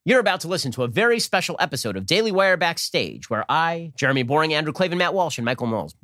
You're about to listen to a very special episode of Daily Wire Backstage, where I, Jeremy Boring, Andrew Klavan, Matt Walsh, and Michael Knowles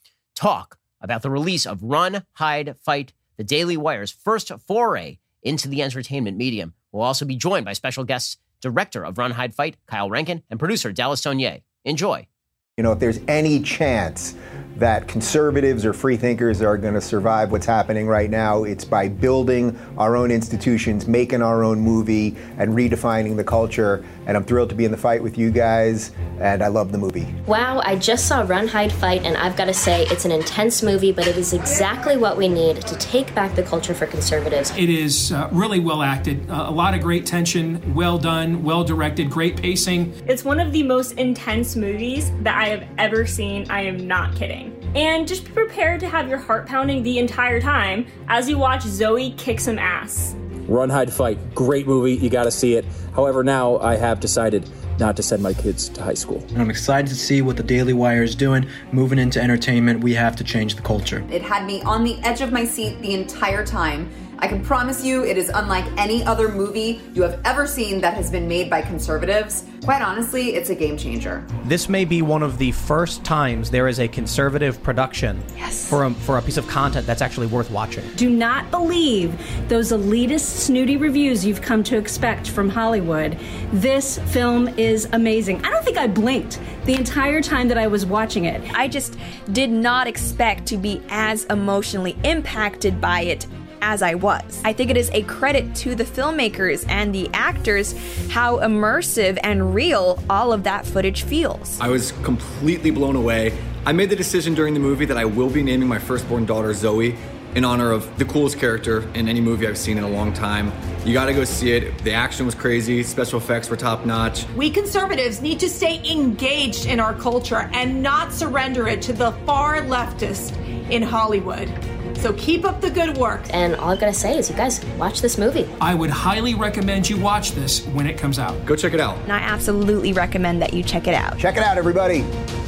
talk about the release of Run, Hide, Fight, the Daily Wire's first foray into the entertainment medium. We'll also be joined by special guests, director of Run, Hide, Fight, Kyle Rankin, and producer Dallas Saunier. Enjoy. You know, if there's any chance that conservatives or free thinkers are going to survive what's happening right now, it's by building our own institutions, making our own movie, and redefining the culture. And I'm thrilled to be in the fight with you guys, and I love the movie. Wow, I just saw Run, Hide, Fight, and I've got to say, it's an intense movie, but it is exactly what we need to take back the culture for conservatives. It is really well acted, a lot of great tension, well done, well directed, great pacing. It's one of the most intense movies that I have ever seen. I am not kidding. And just be prepared to have your heart pounding the entire time as you watch Zoe kick some ass. Run, Hide, Fight. Great movie. You got to see it. However, now I have decided not to send my kids to high school. I'm excited to see what the Daily Wire is doing. Moving into entertainment, we have to change the culture. It had me on the edge of my seat the entire time. I can promise you it is unlike any other movie you have ever seen that has been made by conservatives. Quite honestly, it's a game changer. This may be one of the first times there is a conservative production for a piece of content that's actually worth watching. Do not believe those elitist, snooty reviews you've come to expect from Hollywood. This film is amazing. I don't think I blinked the entire time that I was watching it. I just did not expect to be as emotionally impacted by it as I was. I think it is a credit to the filmmakers and the actors how immersive and real all of that footage feels. I was completely blown away. I made the decision during the movie that I will be naming my firstborn daughter Zoe in honor of the coolest character in any movie I've seen in a long time. You gotta go see it. The action was crazy, special effects were top notch. We conservatives need to stay engaged in our culture and not surrender it to the far leftist in Hollywood. So keep up the good work. And all I've got to say is, you guys, watch this movie. I would highly recommend you watch this when it comes out. Go check it out. And I absolutely recommend that you check it out. Check it out, everybody.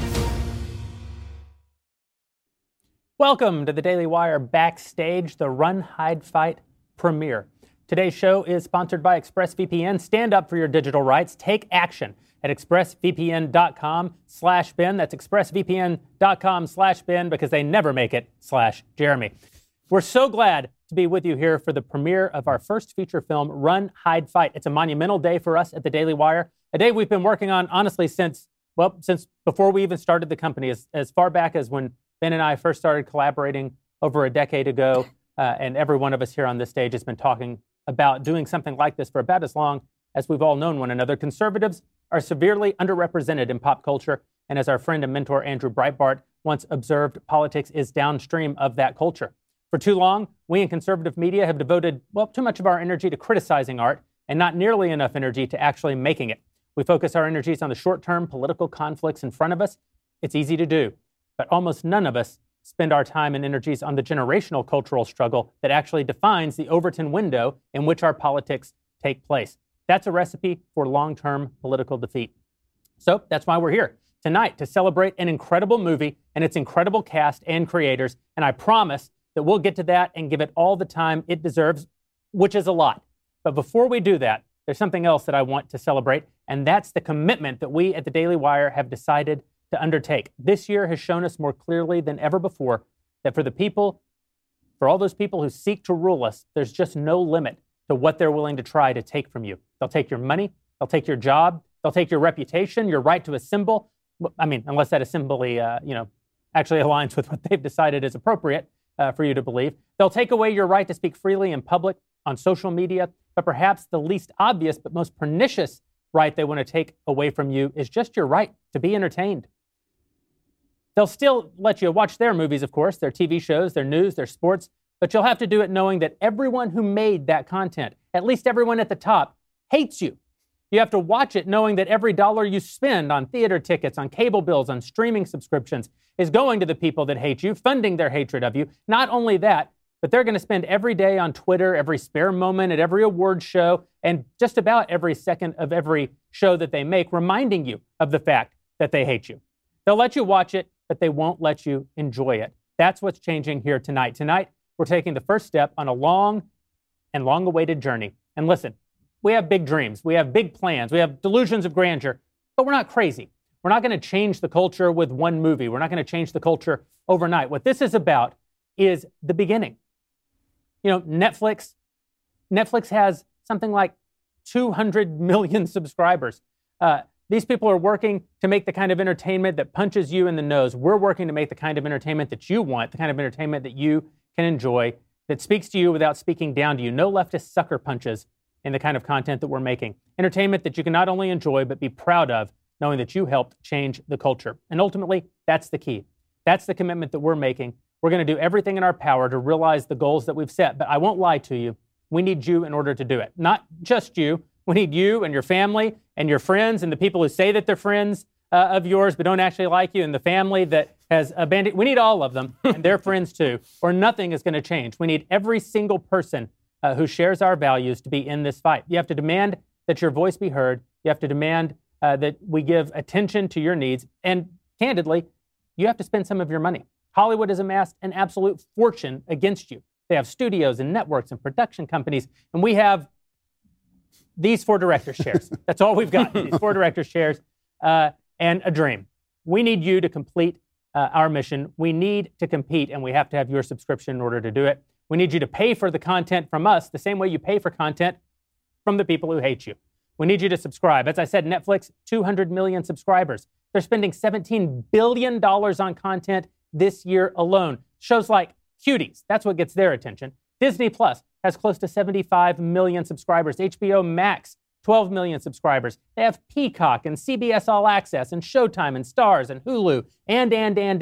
Welcome to the Daily Wire Backstage, the Run, Hide, Fight premiere. Today's show is sponsored by ExpressVPN. Stand up for your digital rights. Take action at expressvpn.com/Ben. That's expressvpn.com/Ben, because they never make it /Jeremy. We're so glad to be with you here for the premiere of our first feature film, Run, Hide, Fight. It's a monumental day for us at the Daily Wire, a day we've been working on, honestly, since before we even started the company, as far back as when Ben and I first started collaborating over a decade ago, and every one of us here on this stage has been talking about doing something like this for about as long as we've all known one another. Conservatives are severely underrepresented in pop culture, and as our friend and mentor Andrew Breitbart once observed, politics is downstream of that culture. For too long, we in conservative media have devoted, too much of our energy to criticizing art and not nearly enough energy to actually making it. We focus our energies on the short-term political conflicts in front of us. It's easy to do, but almost none of us spend our time and energies on the generational cultural struggle that actually defines the Overton window in which our politics take place. That's a recipe for long-term political defeat. So that's why we're here tonight, to celebrate an incredible movie and its incredible cast and creators. And I promise that we'll get to that and give it all the time it deserves, which is a lot. But before we do that, there's something else that I want to celebrate, and that's the commitment that we at the Daily Wire have decided to undertake. This year has shown us more clearly than ever before that for all those people who seek to rule us, there's just no limit to what they're willing to try to take from you. They'll take your money, they'll take your job, they'll take your reputation, your right to assemble. I mean, unless that assembly, actually aligns with what they've decided is appropriate for you to believe. They'll take away your right to speak freely in public, on social media, but perhaps the least obvious but most pernicious right they want to take away from you is just your right to be entertained. They'll still let you watch their movies, of course, their TV shows, their news, their sports, but you'll have to do it knowing that everyone who made that content, at least everyone at the top, hates you. You have to watch it knowing that every dollar you spend on theater tickets, on cable bills, on streaming subscriptions is going to the people that hate you, funding their hatred of you. Not only that, but they're going to spend every day on Twitter, every spare moment at every award show, and just about every second of every show that they make, reminding you of the fact that they hate you. They'll let you watch it, but they won't let you enjoy it. That's what's changing here tonight. Tonight, we're taking the first step on a long and long-awaited journey. And listen, we have big dreams. We have big plans. We have delusions of grandeur, but we're not crazy. We're not going to change the culture with one movie. We're not going to change the culture overnight. What this is about is the beginning. You know, Netflix has something like 200 million subscribers. These people are working to make the kind of entertainment that punches you in the nose. We're working to make the kind of entertainment that you want, the kind of entertainment that you can enjoy, that speaks to you without speaking down to you. No leftist sucker punches in the kind of content that we're making. Entertainment that you can not only enjoy, but be proud of, knowing that you helped change the culture. And ultimately, that's the key. That's the commitment that we're making. We're going to do everything in our power to realize the goals that we've set. But I won't lie to you. We need you in order to do it. Not just you. We need you and your family and your friends and the people who say that they're friends of yours but don't actually like you, and the family that has abandoned. We need all of them and their friends too, or nothing is going to change. We need every single person who shares our values to be in this fight. You have to demand that your voice be heard. You have to demand that we give attention to your needs. And candidly, you have to spend some of your money. Hollywood has amassed an absolute fortune against you. They have studios and networks and production companies, and we have these 4 director's chairs. That's all we've got, these 4 director's chairs and a dream. We need you to complete our mission. We need to compete, and we have to have your subscription in order to do it. We need you to pay for the content from us the same way you pay for content from the people who hate you. We need you to subscribe. As I said, Netflix, 200 million subscribers. They're spending $17 billion on content this year alone. Shows like Cuties, that's what gets their attention. Disney Plus has close to 75 million subscribers. HBO Max, 12 million subscribers. They have Peacock and CBS All Access and Showtime and Starz and Hulu and.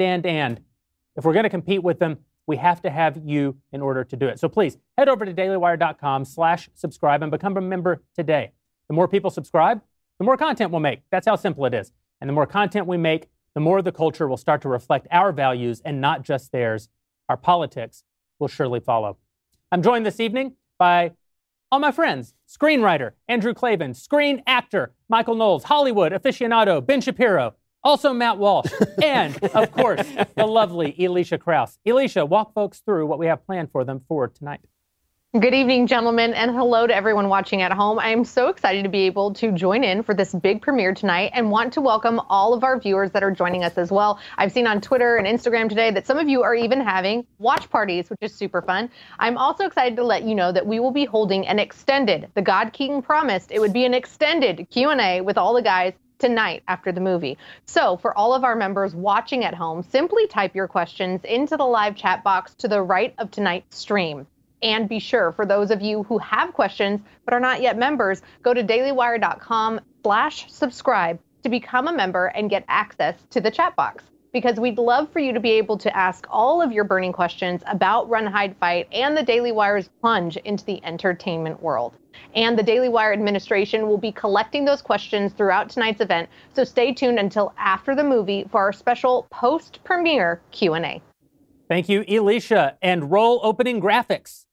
If we're going to compete with them, we have to have you in order to do it. So please head over to dailywire.com/subscribe and become a member today. The more people subscribe, the more content we'll make. That's how simple it is. And the more content we make, the more the culture will start to reflect our values and not just theirs. Our politics will surely follow. I'm joined this evening by all my friends: screenwriter Andrew Klavan, screen actor Michael Knowles, Hollywood aficionado Ben Shapiro, also Matt Walsh, and, of course, the lovely Elisha Krause. Elisha, walk folks through what we have planned for them for tonight. Good evening, gentlemen, and hello to everyone watching at home. I am so excited to be able to join in for this big premiere tonight and want to welcome all of our viewers that are joining us as well. I've seen on Twitter and Instagram today that some of you are even having watch parties, which is super fun. I'm also excited to let you know that we will be holding an extended, the God King promised, it would be an extended Q&A with all the guys tonight after the movie. So for all of our members watching at home, simply type your questions into the live chat box to the right of tonight's stream. And be sure, for those of you who have questions but are not yet members, go to dailywire.com/subscribe to become a member and get access to the chat box. Because we'd love for you to be able to ask all of your burning questions about Run, Hide, Fight and the Daily Wire's plunge into the entertainment world. And the Daily Wire administration will be collecting those questions throughout tonight's event, so stay tuned until after the movie for our special post-premiere Q&A. Thank you, Elisha, and roll opening graphics.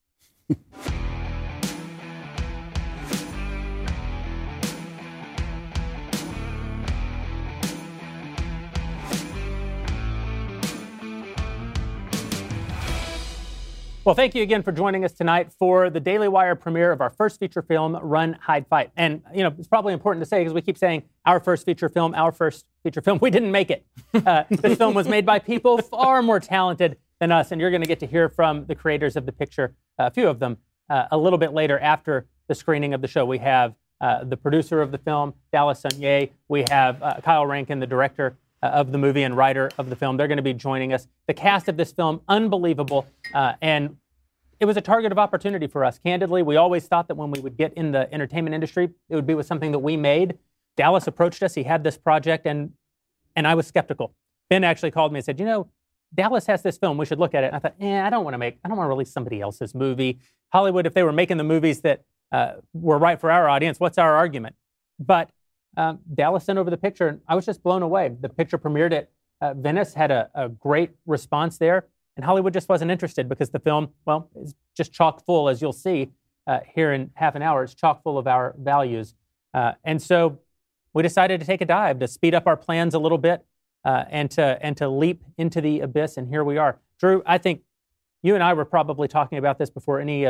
Well, thank you again for joining us tonight for the Daily Wire premiere of our first feature film, Run, Hide, Fight. And, you know, it's probably important to say, because we keep saying our first feature film, we didn't make it. This film was made by people far more talented than us, and you're going to get to hear from the creators of the picture, a few of them, a little bit later after the screening of the show. We have the producer of the film, Dallas Sonnier. We have Kyle Rankin, the director of the movie and writer of the film. They're going to be joining us. The cast of this film, unbelievable, and it was a target of opportunity for us. Candidly, we always thought that when we would get in the entertainment industry, it would be with something that we made. Dallas approached us. He had this project, and I was skeptical. Ben actually called me and said, you know, Dallas has this film. We should look at it. And I thought, I don't want to release somebody else's movie. Hollywood, if they were making the movies that were right for our audience, what's our argument? But Dallas sent over the picture, and I was just blown away. The picture premiered at Venice, had a great response there, and Hollywood just wasn't interested because the film, well, is just chock full, as you'll see here in half an hour. It's chock full of our values. And so we decided to take a dive, to speed up our plans a little bit, and to leap into the abyss, and here we are. Drew, I think you and I were probably talking about this before any of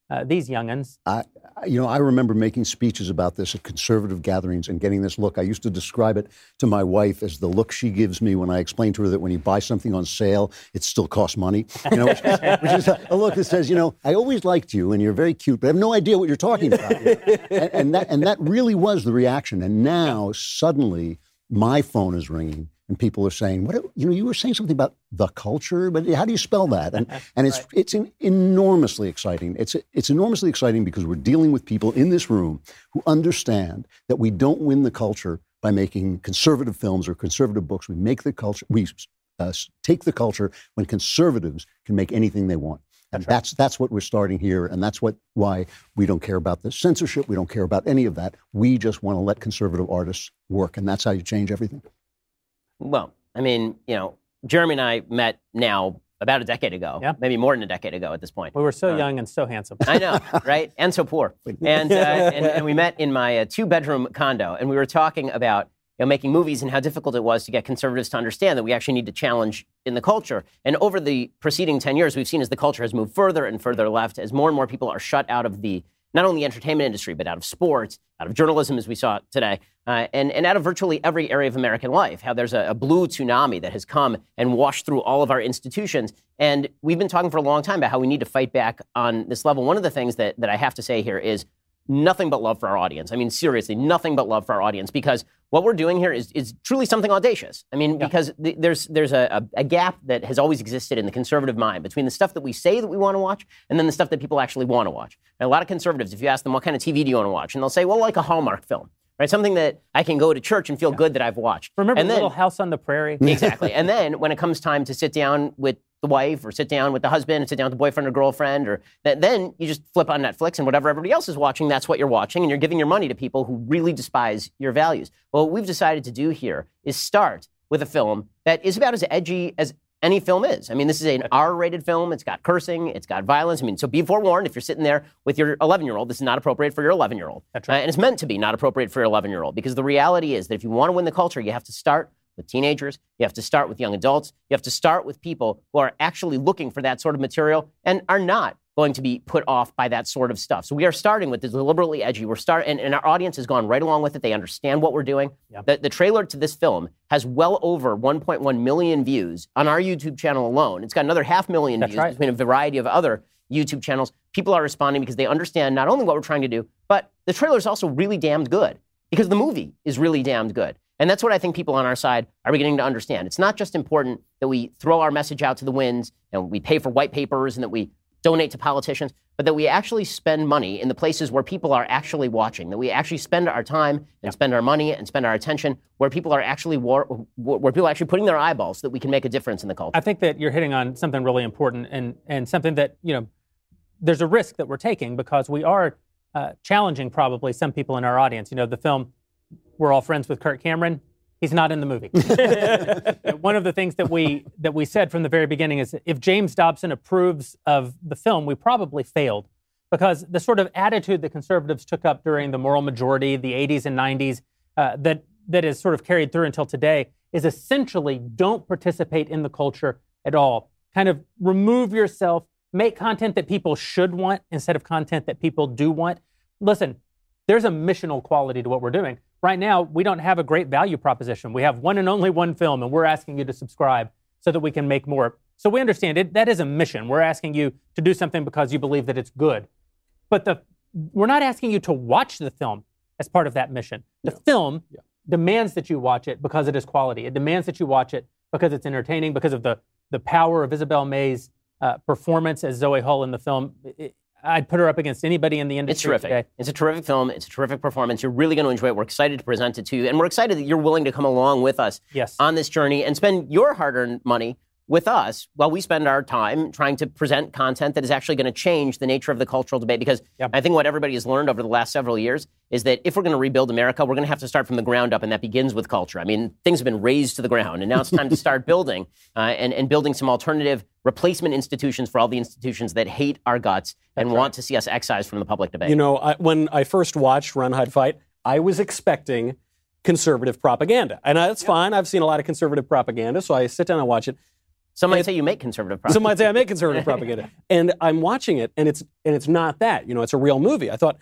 these young'uns. I remember making speeches about this at conservative gatherings and getting this look. I used to describe it to my wife as the look she gives me when I explain to her that when you buy something on sale, it still costs money. Which is a look that says, I always liked you and you're very cute, but I have no idea what you're talking about. and that really was the reaction. And now suddenly my phone is ringing. And people are saying, "What? You were saying something about the culture, but how do you spell that?" And it's enormously exciting. It's enormously exciting because we're dealing with people in this room who understand that we don't win the culture by making conservative films or conservative books. We make the culture. We take the culture when conservatives can make anything they want. And that's what we're starting here, and that's why we don't care about the censorship. We don't care about any of that. We just want to let conservative artists work, and that's how you change everything. Well, I mean, Jeremy and I met now about a decade ago, maybe more than a decade ago at this point. We were so young and so handsome. I know, right? And so poor. And we met in my two-bedroom condo, and we were talking about making movies and how difficult it was to get conservatives to understand that we actually need to challenge in the culture. And over the preceding 10 years, we've seen as the culture has moved further and further left, as more and more people are shut out of not only the entertainment industry, but out of sports, out of journalism, as we saw today, and out of virtually every area of American life, how there's a blue tsunami that has come and washed through all of our institutions. And we've been talking for a long time about how we need to fight back on this level. One of the things that I have to say here is nothing but love for our audience. I mean, seriously, nothing but love for our audience, because what we're doing here is truly something audacious. I mean, because there's a gap that has always existed in the conservative mind between the stuff that we say that we want to watch and then the stuff that people actually want to watch. And a lot of conservatives, if you ask them what kind of TV do you want to watch, and they'll say, well, like a Hallmark film, right? Something that I can go to church and feel good that I've watched. Remember Little House on the Prairie? Exactly. And then when it comes time to sit down with the wife or sit down with the husband and sit down with the boyfriend or girlfriend, or then you just flip on Netflix and whatever everybody else is watching, that's what you're watching, and you're giving your money to people who really despise your values. Well, what we've decided to do here is start with a film that is about as edgy as any film is. I mean, this is an R-rated film. It's got cursing. It's got violence. I mean, so be forewarned, if you're sitting there with your 11-year-old, this is not appropriate for your 11-year-old. That's right. And it's meant to be not appropriate for your 11-year-old, because the reality is that if you want to win the culture, you have to start with teenagers. You have to start with young adults. You have to start with people who are actually looking for that sort of material and are not going to be put off by that sort of stuff. So we are starting with this deliberately edgy. And our audience has gone right along with it. They understand what we're doing. Yep. The trailer to this film has well over 1.1 million views on our YouTube channel alone. It's got another 500,000 views between a variety of other YouTube channels. People are responding because they understand not only what we're trying to do, but the trailer is also really damned good because the movie is really damned good. And that's what I think people on our side are beginning to understand. It's not just important that we throw our message out to the winds and we pay for white papers and that we donate to politicians, but that we actually spend money in the places where people are actually watching, that we actually spend our time and spend our money and spend our attention where people are actually where people are actually putting their eyeballs so that we can make a difference in the culture. I think that you're hitting on something really important and something that, there's a risk that we're taking because we are challenging probably some people in our audience. The film, we're all friends with Kirk Cameron. He's not in the movie. One of the things that we said from the very beginning is if James Dobson approves of the film, we probably failed, because the sort of attitude that conservatives took up during the moral majority, the 80s and 90s, that is sort of carried through until today is essentially don't participate in the culture at all. Kind of remove yourself, make content that people should want instead of content that people do want. Listen, there's a missional quality to what we're doing. Right now, we don't have a great value proposition. We have one and only one film, and we're asking you to subscribe so that we can make more. So we understand it. That is a mission. We're asking you to do something because you believe that it's good. But we're not asking you to watch the film as part of that mission. The film demands that you watch it because it is quality. It demands that you watch it because it's entertaining, because of the power of Isabel May's performance as Zoe Hull in the film. I'd put her up against anybody in the industry. It's terrific. Today. It's a terrific film. It's a terrific performance. You're really going to enjoy it. We're excited to present it to you. And we're excited that you're willing to come along with us on this journey and spend your hard-earned money with us while we spend our time trying to present content that is actually going to change the nature of the cultural debate. Because I think what everybody has learned over the last several years is that if we're going to rebuild America, we're going to have to start from the ground up, and that begins with culture. I mean, things have been razed to the ground, and now it's time to start building and building some alternative replacement institutions for all the institutions that hate our guts and want to see us excised from the public debate. When I first watched Run, Hide, Fight, I was expecting conservative propaganda. And that's fine. I've seen a lot of conservative propaganda, so I sit down and watch it. Some might say you make conservative propaganda. Some might say I make conservative propaganda. And I'm watching it, and it's not that. It's a real movie. I thought,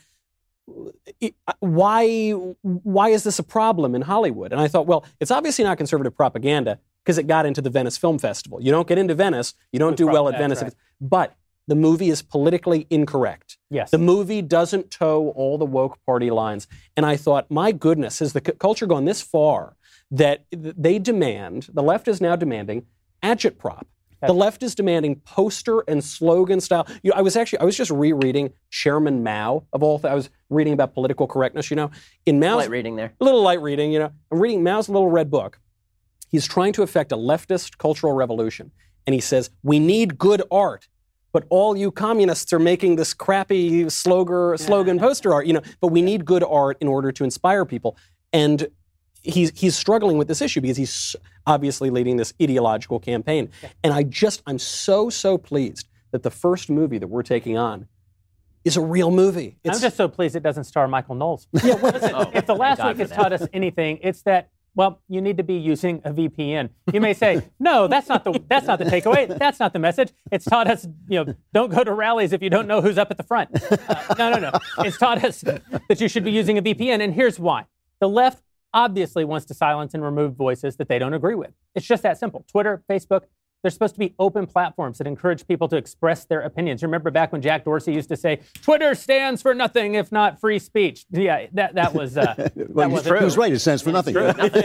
why is this a problem in Hollywood? And I thought, well, it's obviously not conservative propaganda because it got into the Venice Film Festival. You don't get into Venice, you don't do well at Venice. Right. But the movie is politically incorrect. Yes. The movie doesn't toe all the woke party lines. And I thought, my goodness, has the culture gone this far that they demand, the left is now demanding, agitprop. The left is demanding poster and slogan style. I was just rereading Chairman Mao of all. I was reading about political correctness. In Mao's light reading there. A little light reading. I'm reading Mao's little red book. He's trying to effect a leftist cultural revolution, and he says we need good art, but all you communists are making this crappy slogan poster art. But we need good art in order to inspire people, and he's struggling with this issue because he's obviously leading this ideological campaign. And I'm so pleased that the first movie that we're taking on is a real movie. I'm just so pleased it doesn't star Michael Knowles. Listen, if the last week has taught us anything, it's that, well, you need to be using a VPN. You may say, no, that's not the takeaway. That's not the message. It's taught us, don't go to rallies if you don't know who's up at the front. No. It's taught us that you should be using a VPN, and here's why. The left obviously wants to silence and remove voices that they don't agree with. It's just that simple. Twitter, Facebook, they're supposed to be open platforms that encourage people to express their opinions. Remember back when Jack Dorsey used to say, Twitter stands for nothing if not free speech. Yeah, that was true. He was right. It stands for nothing.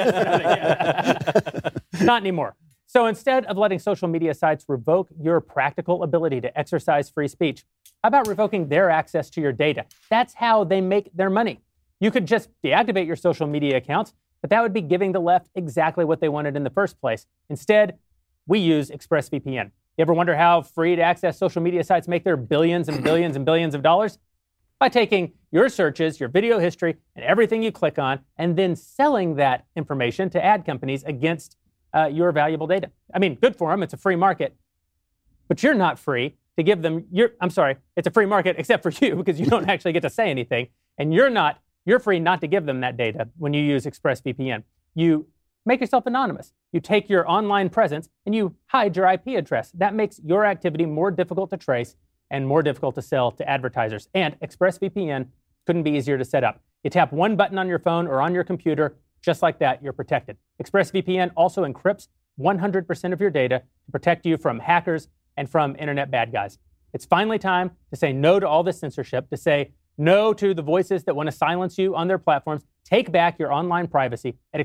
Not anymore. So instead of letting social media sites revoke your practical ability to exercise free speech, how about revoking their access to your data? That's how they make their money. You could just deactivate your social media accounts, but that would be giving the left exactly what they wanted in the first place. Instead, we use ExpressVPN. You ever wonder how free to access social media sites make their billions and billions and billions of dollars? By taking your searches, your video history, and everything you click on, and then selling that information to ad companies against your valuable data. I mean, good for them. It's a free market. But you're not free to give them it's a free market except for you because you don't actually get to say anything. And you're free not to give them that data when you use ExpressVPN. You make yourself anonymous. You take your online presence and you hide your IP address. That makes your activity more difficult to trace and more difficult to sell to advertisers. And ExpressVPN couldn't be easier to set up. You tap one button on your phone or on your computer, just like that, you're protected. ExpressVPN also encrypts 100% of your data to protect you from hackers and from internet bad guys. It's finally time to say no to all this censorship, to say no to the voices that want to silence you on their platforms. Take back your online privacy at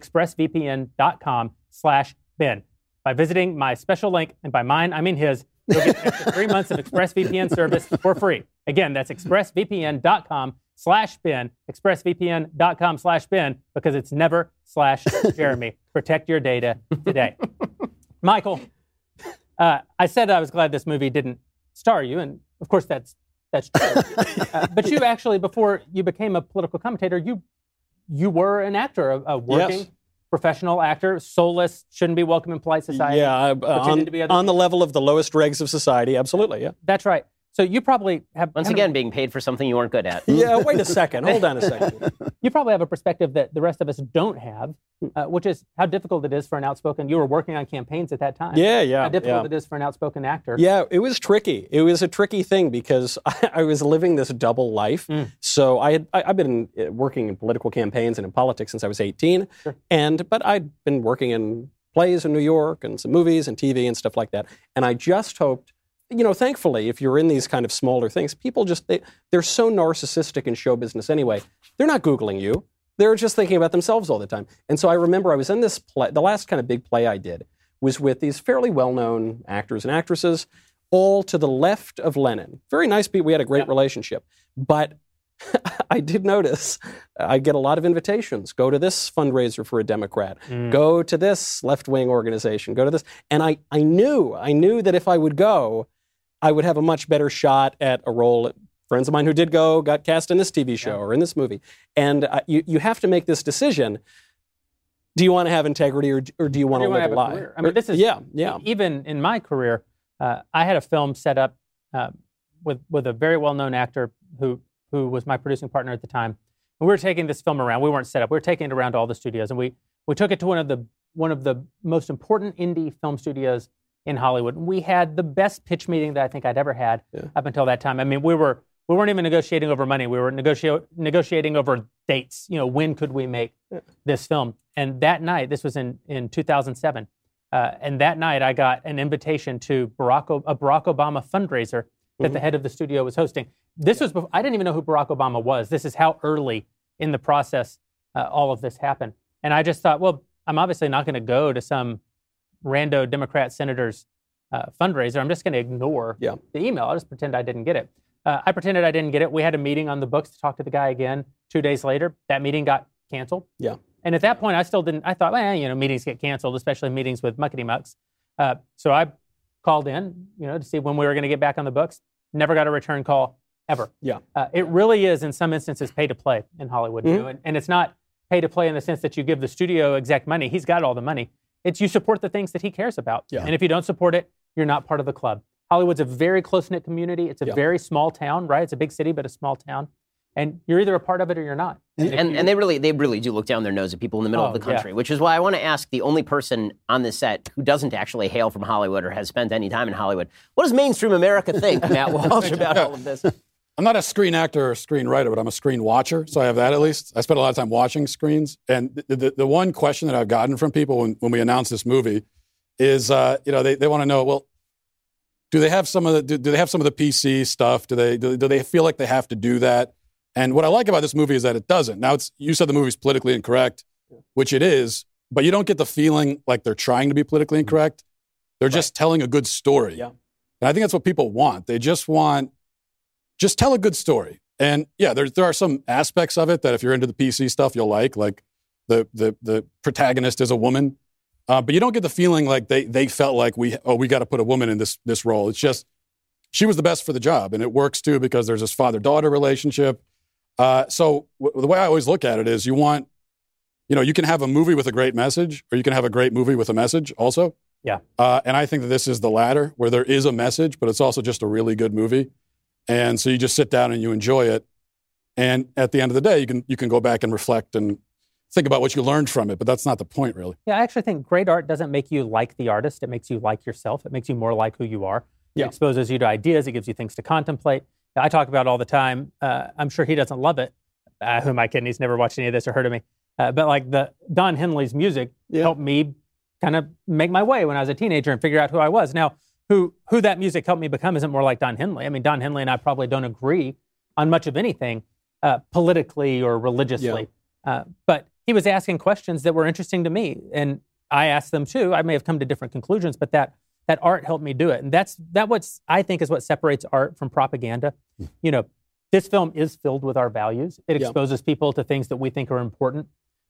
expressvpn.com/Ben. By visiting my special link, and by mine, I mean his, you'll get extra 3 months of ExpressVPN service for free. Again, that's expressvpn.com/Ben, expressvpn.com/Ben, because it's never /Jeremy. Protect your data today. Michael, I said I was glad this movie didn't star you, and of course that's true. But you actually, before you became a political commentator, you were an actor, a working professional actor, soulless, shouldn't be welcome in polite society. Yeah, on the level of the lowest dregs of society, absolutely, yeah. That's right. So you probably have... Once again, being paid for something you weren't good at. Yeah, wait a second. Hold on a second. You probably have a perspective that the rest of us don't have, which is how difficult it is for an outspoken... You were working on campaigns at that time. Yeah. How difficult it is for an outspoken actor. Yeah, it was tricky. It was a tricky thing because I was living this double life. So I've been working in political campaigns and in politics since I was 18. Sure. But I'd been working in plays in New York and some movies and TV and stuff like that. And I just hoped... thankfully, if you're in these kind of smaller things, people they're so narcissistic in show business anyway. They're not Googling you. They're just thinking about themselves all the time. And so I remember I was in this play, the last kind of big play I did was with these fairly well-known actors and actresses, all to the left of Lenin. Very nice people. We had a great relationship. But I did notice I get a lot of invitations. Go to this fundraiser for a Democrat. Go to this left-wing organization. Go to this. And I knew that if I would go, I would have a much better shot at a role. Friends of mine who did go got cast in this TV show or in this movie. And you have to make this decision. Do you want to have integrity or do you want to live a lie? Career? I mean, this is even in my career. I had a film set up with a very well-known actor who was my producing partner at the time. And we were taking this film around. We weren't set up. We were taking it around to all the studios, and we took it to one of the most important indie film studios in Hollywood. We had the best pitch meeting that I think I'd ever had up until that time. I mean, we weren't even negotiating over money. We were negotiating over dates. When could we make this film? And that night, this was in 2007, and that night I got an invitation to a Barack Obama fundraiser that the head of the studio was hosting. This was before, I didn't even know who Barack Obama was. This is how early in the process all of this happened. And I just thought, well, I'm obviously not going to go to some rando Democrat senator's fundraiser. I'm just going to ignore the email. I'll just pretend I didn't get it. I pretended I didn't get it. We had a meeting on the books to talk to the guy again. 2 days later, that meeting got canceled. Yeah. And at that point, I thought, meetings get canceled, especially meetings with muckety mucks. So I called in, to see when we were going to get back on the books. Never got a return call ever. Yeah. It really is, in some instances, pay to play in Hollywood. And it's not pay to play in the sense that you give the studio exec money. He's got all the money. It's you support the things that he cares about. Yeah. And if you don't support it, you're not part of the club. Hollywood's a very close-knit community. It's a very small town, right? It's a big city, but a small town. And you're either a part of it or you're not. And they really do look down their nose at people in the middle of the country, which is why I want to ask the only person on this set who doesn't actually hail from Hollywood or has spent any time in Hollywood. What does mainstream America think, Matt Walsh, about all of this? I'm not a screen actor or screenwriter, but I'm a screen watcher, so I have that at least. I spend a lot of time watching screens. And the one question that I've gotten from people when we announce this movie is, they want to know, well, do they have some of the PC stuff? Do they feel like they have to do that? And what I like about this movie is that it doesn't. Now, you said the movie's politically incorrect, which it is, but you don't get the feeling like they're trying to be politically incorrect. They're just telling a good story. Yeah. And I think that's what people want. They just tell a good story. And yeah, there are some aspects of it that if you're into the PC stuff, you'll like the protagonist is a woman. But you don't get the feeling like they felt like we got to put a woman in this role. It's just, she was the best for the job. And it works too because there's this father-daughter relationship. So the way I always look at it is you can have a movie with a great message, or you can have a great movie with a message also. Yeah. And I think that this is the latter, where there is a message, but it's also just a really good movie. And so you just sit down and you enjoy it. And at the end of the day, you can go back and reflect and think about what you learned from it, but that's not the point, really. Yeah, I actually think great art doesn't make you like the artist. It makes you like yourself. It makes you more like who you are. It exposes you to ideas. It gives you things to contemplate. I talk about all the time. I'm sure he doesn't love it. Who am I kidding? He's never watched any of this or heard of me. But like the Don Henley's music helped me kind of make my way when I was a teenager and figure out who I was. Now, who that music helped me become isn't more like Don Henley. I mean, Don Henley and I probably don't agree on much of anything politically or religiously. But he was asking questions that were interesting to me, and I asked them too. I may have come to different conclusions, but that art helped me do it. And that what's I think is what separates art from propaganda. This film is filled with our values. It exposes people to things that we think are important.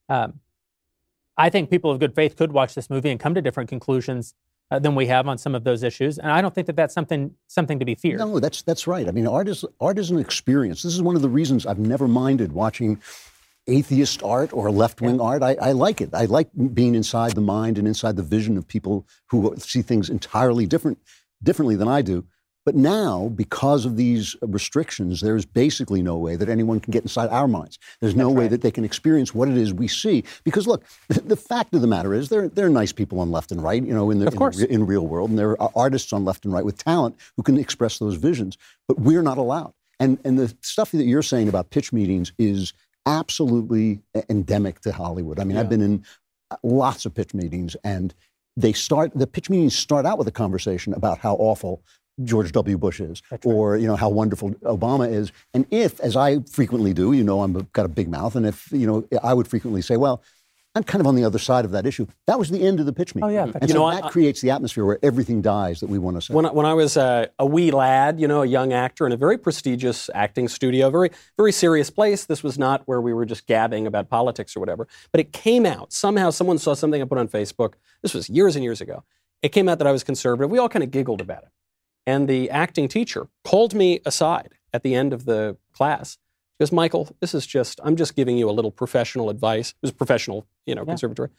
I think people of good faith could watch this movie and come to different conclusions than we have on some of those issues. And I don't think that that's something to be feared. No, that's right. I mean, art is an experience. This is one of the reasons I've never minded watching atheist art or left-wing art. I like it. I like being inside the mind and inside the vision of people who see things entirely differently than I do. But now, because of these restrictions, there's basically no way that anyone can get inside our minds. There's no way that they can experience what it is we see. Because look, the fact of the matter is there are nice people on left and right, in real world, and there are artists on left and right with talent who can express those visions. But we're not allowed. And the stuff that you're saying about pitch meetings is absolutely endemic to Hollywood. I mean, I've been in lots of pitch meetings, and the pitch meetings start out with a conversation about how awful George W. Bush is, or how wonderful Obama is. And if, as I frequently do, I've got a big mouth, and if I would frequently say, well, I'm kind of on the other side of that issue. That was the end of the pitch meeting. Oh yeah, and so that creates the atmosphere where everything dies that we want to say. When I was a wee lad, a young actor in a very prestigious acting studio, very very serious place. This was not where we were just gabbing about politics or whatever. But it came out somehow. Someone saw something I put on Facebook. This was years and years ago. It came out that I was conservative. We all kind of giggled about it. And the acting teacher called me aside at the end of the class. She goes, Michael, I'm just giving you a little professional advice. It was professional, conservatory.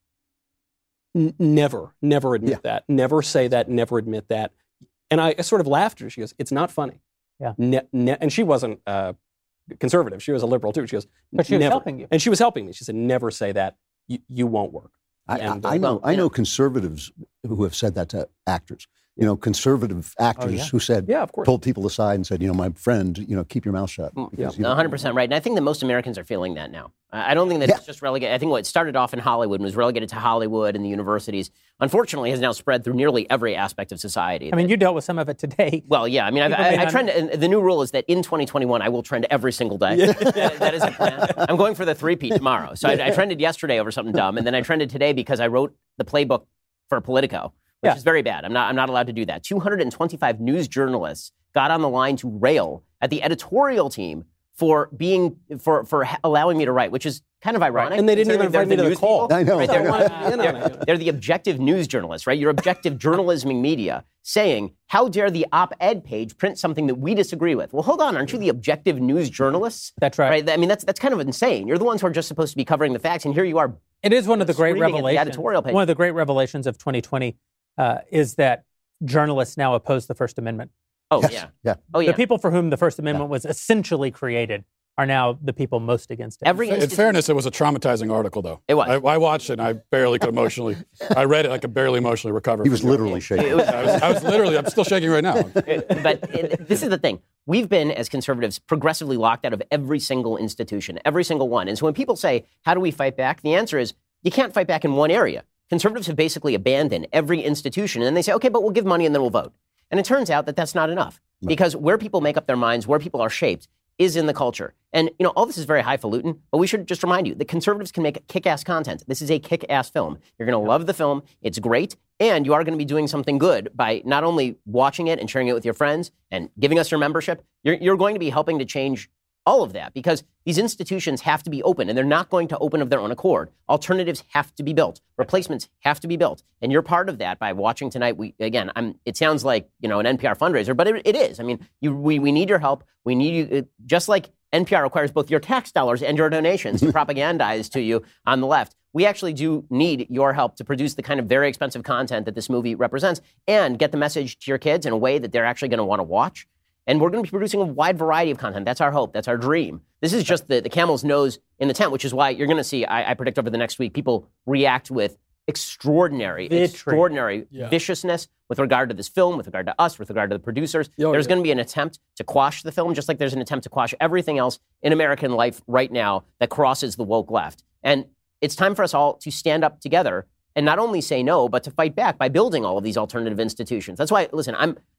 Never admit that. Never say that. Never admit that. And I sort of laughed at her. She goes, it's not funny. Yeah. And she wasn't conservative. She was a liberal too. She goes, but she was helping you. And she was helping me. She said, never say that. You won't work. I know conservatives who have said that to actors. Conservative actors who said, pulled people aside and said, my friend, keep your mouth shut. 100% right. And I think that most Americans are feeling that now. I don't think that it's just relegated. I think what started off in Hollywood and was relegated to Hollywood and the universities, unfortunately, has now spread through nearly every aspect of society. I mean, you dealt with some of it today. Well, yeah. I mean, I trend. And the new rule is that in 2021, I will trend every single day. That is the plan. I'm going for the three-peat tomorrow. So I trended yesterday over something dumb, and then I trended today because I wrote the playbook for Politico, which is very bad. I'm not allowed to do that. 225 news journalists got on the line to rail at the editorial team for allowing me to write, which is kind of ironic. Right. And they didn't even invite me to the call. I know. Right? They're the objective news journalists, right? Your objective journalism media saying, how dare the op-ed page print something that we disagree with? Well, hold on. Aren't you the objective news journalists? That's right. I mean, that's kind of insane. You're the ones who are just supposed to be covering the facts, and here you are. It is one of the great revelations. The editorial page. One of the great revelations of 2020 is that journalists now oppose the First Amendment. Oh, yeah. Oh, yeah. The people for whom the First Amendment was essentially created are now the people most against it. In fairness, it was a traumatizing article, though. It was. I watched it, and I barely could emotionally. I read it, I could barely emotionally recover. He was literally shaking. I'm still shaking right now. But this is the thing. We've been, as conservatives, progressively locked out of every single institution, every single one. And so when people say, how do we fight back? The answer is, you can't fight back in one area. Conservatives have basically abandoned every institution, and they say, okay, but we'll give money and then we'll vote. And it turns out that that's not enough, because where people make up their minds, where people are shaped, is in the culture. And, all this is very highfalutin, but we should just remind you that conservatives can make kick-ass content. This is a kick-ass film. You're going to love the film. It's great. And you are going to be doing something good by not only watching it and sharing it with your friends and giving us your membership, you're going to be helping to change all of that, because these institutions have to be open, and they're not going to open of their own accord. Alternatives have to be built. Replacements have to be built. And you're part of that by watching tonight. It sounds like, an NPR fundraiser, but it is. I mean, we need your help. We need you, just like NPR requires both your tax dollars and your donations to propagandize to you on the left. We actually do need your help to produce the kind of very expensive content that this movie represents and get the message to your kids in a way that they're actually going to want to watch. And we're going to be producing a wide variety of content. That's our hope. That's our dream. This is just the camel's nose in the tent, which is why you're going to see, I predict over the next week, people react with extraordinary viciousness with regard to this film, with regard to us, with regard to the producers. There's going to be an attempt to quash the film, just like there's an attempt to quash everything else in American life right now that crosses the woke left. And it's time for us all to stand up together and not only say no, but to fight back by building all of these alternative institutions. That's why, listen,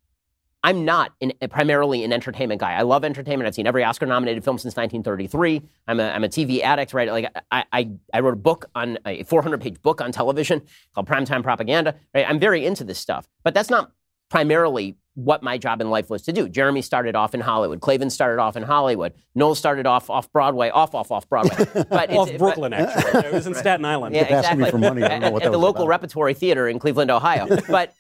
I'm not primarily an entertainment guy. I love entertainment. I've seen every Oscar-nominated film since 1933. I'm a TV addict, right? Like I wrote a 400-page book on television called Primetime Propaganda. Right? I'm very into this stuff, but that's not primarily what my job in life was to do. Jeremy started off in Hollywood. Klavan started off in Hollywood. Noel started off Broadway, off Broadway. But off Brooklyn, actually. It was in Staten Island. Yeah, exactly. For money. I don't know what at the local repertory theater in Cleveland, Ohio. But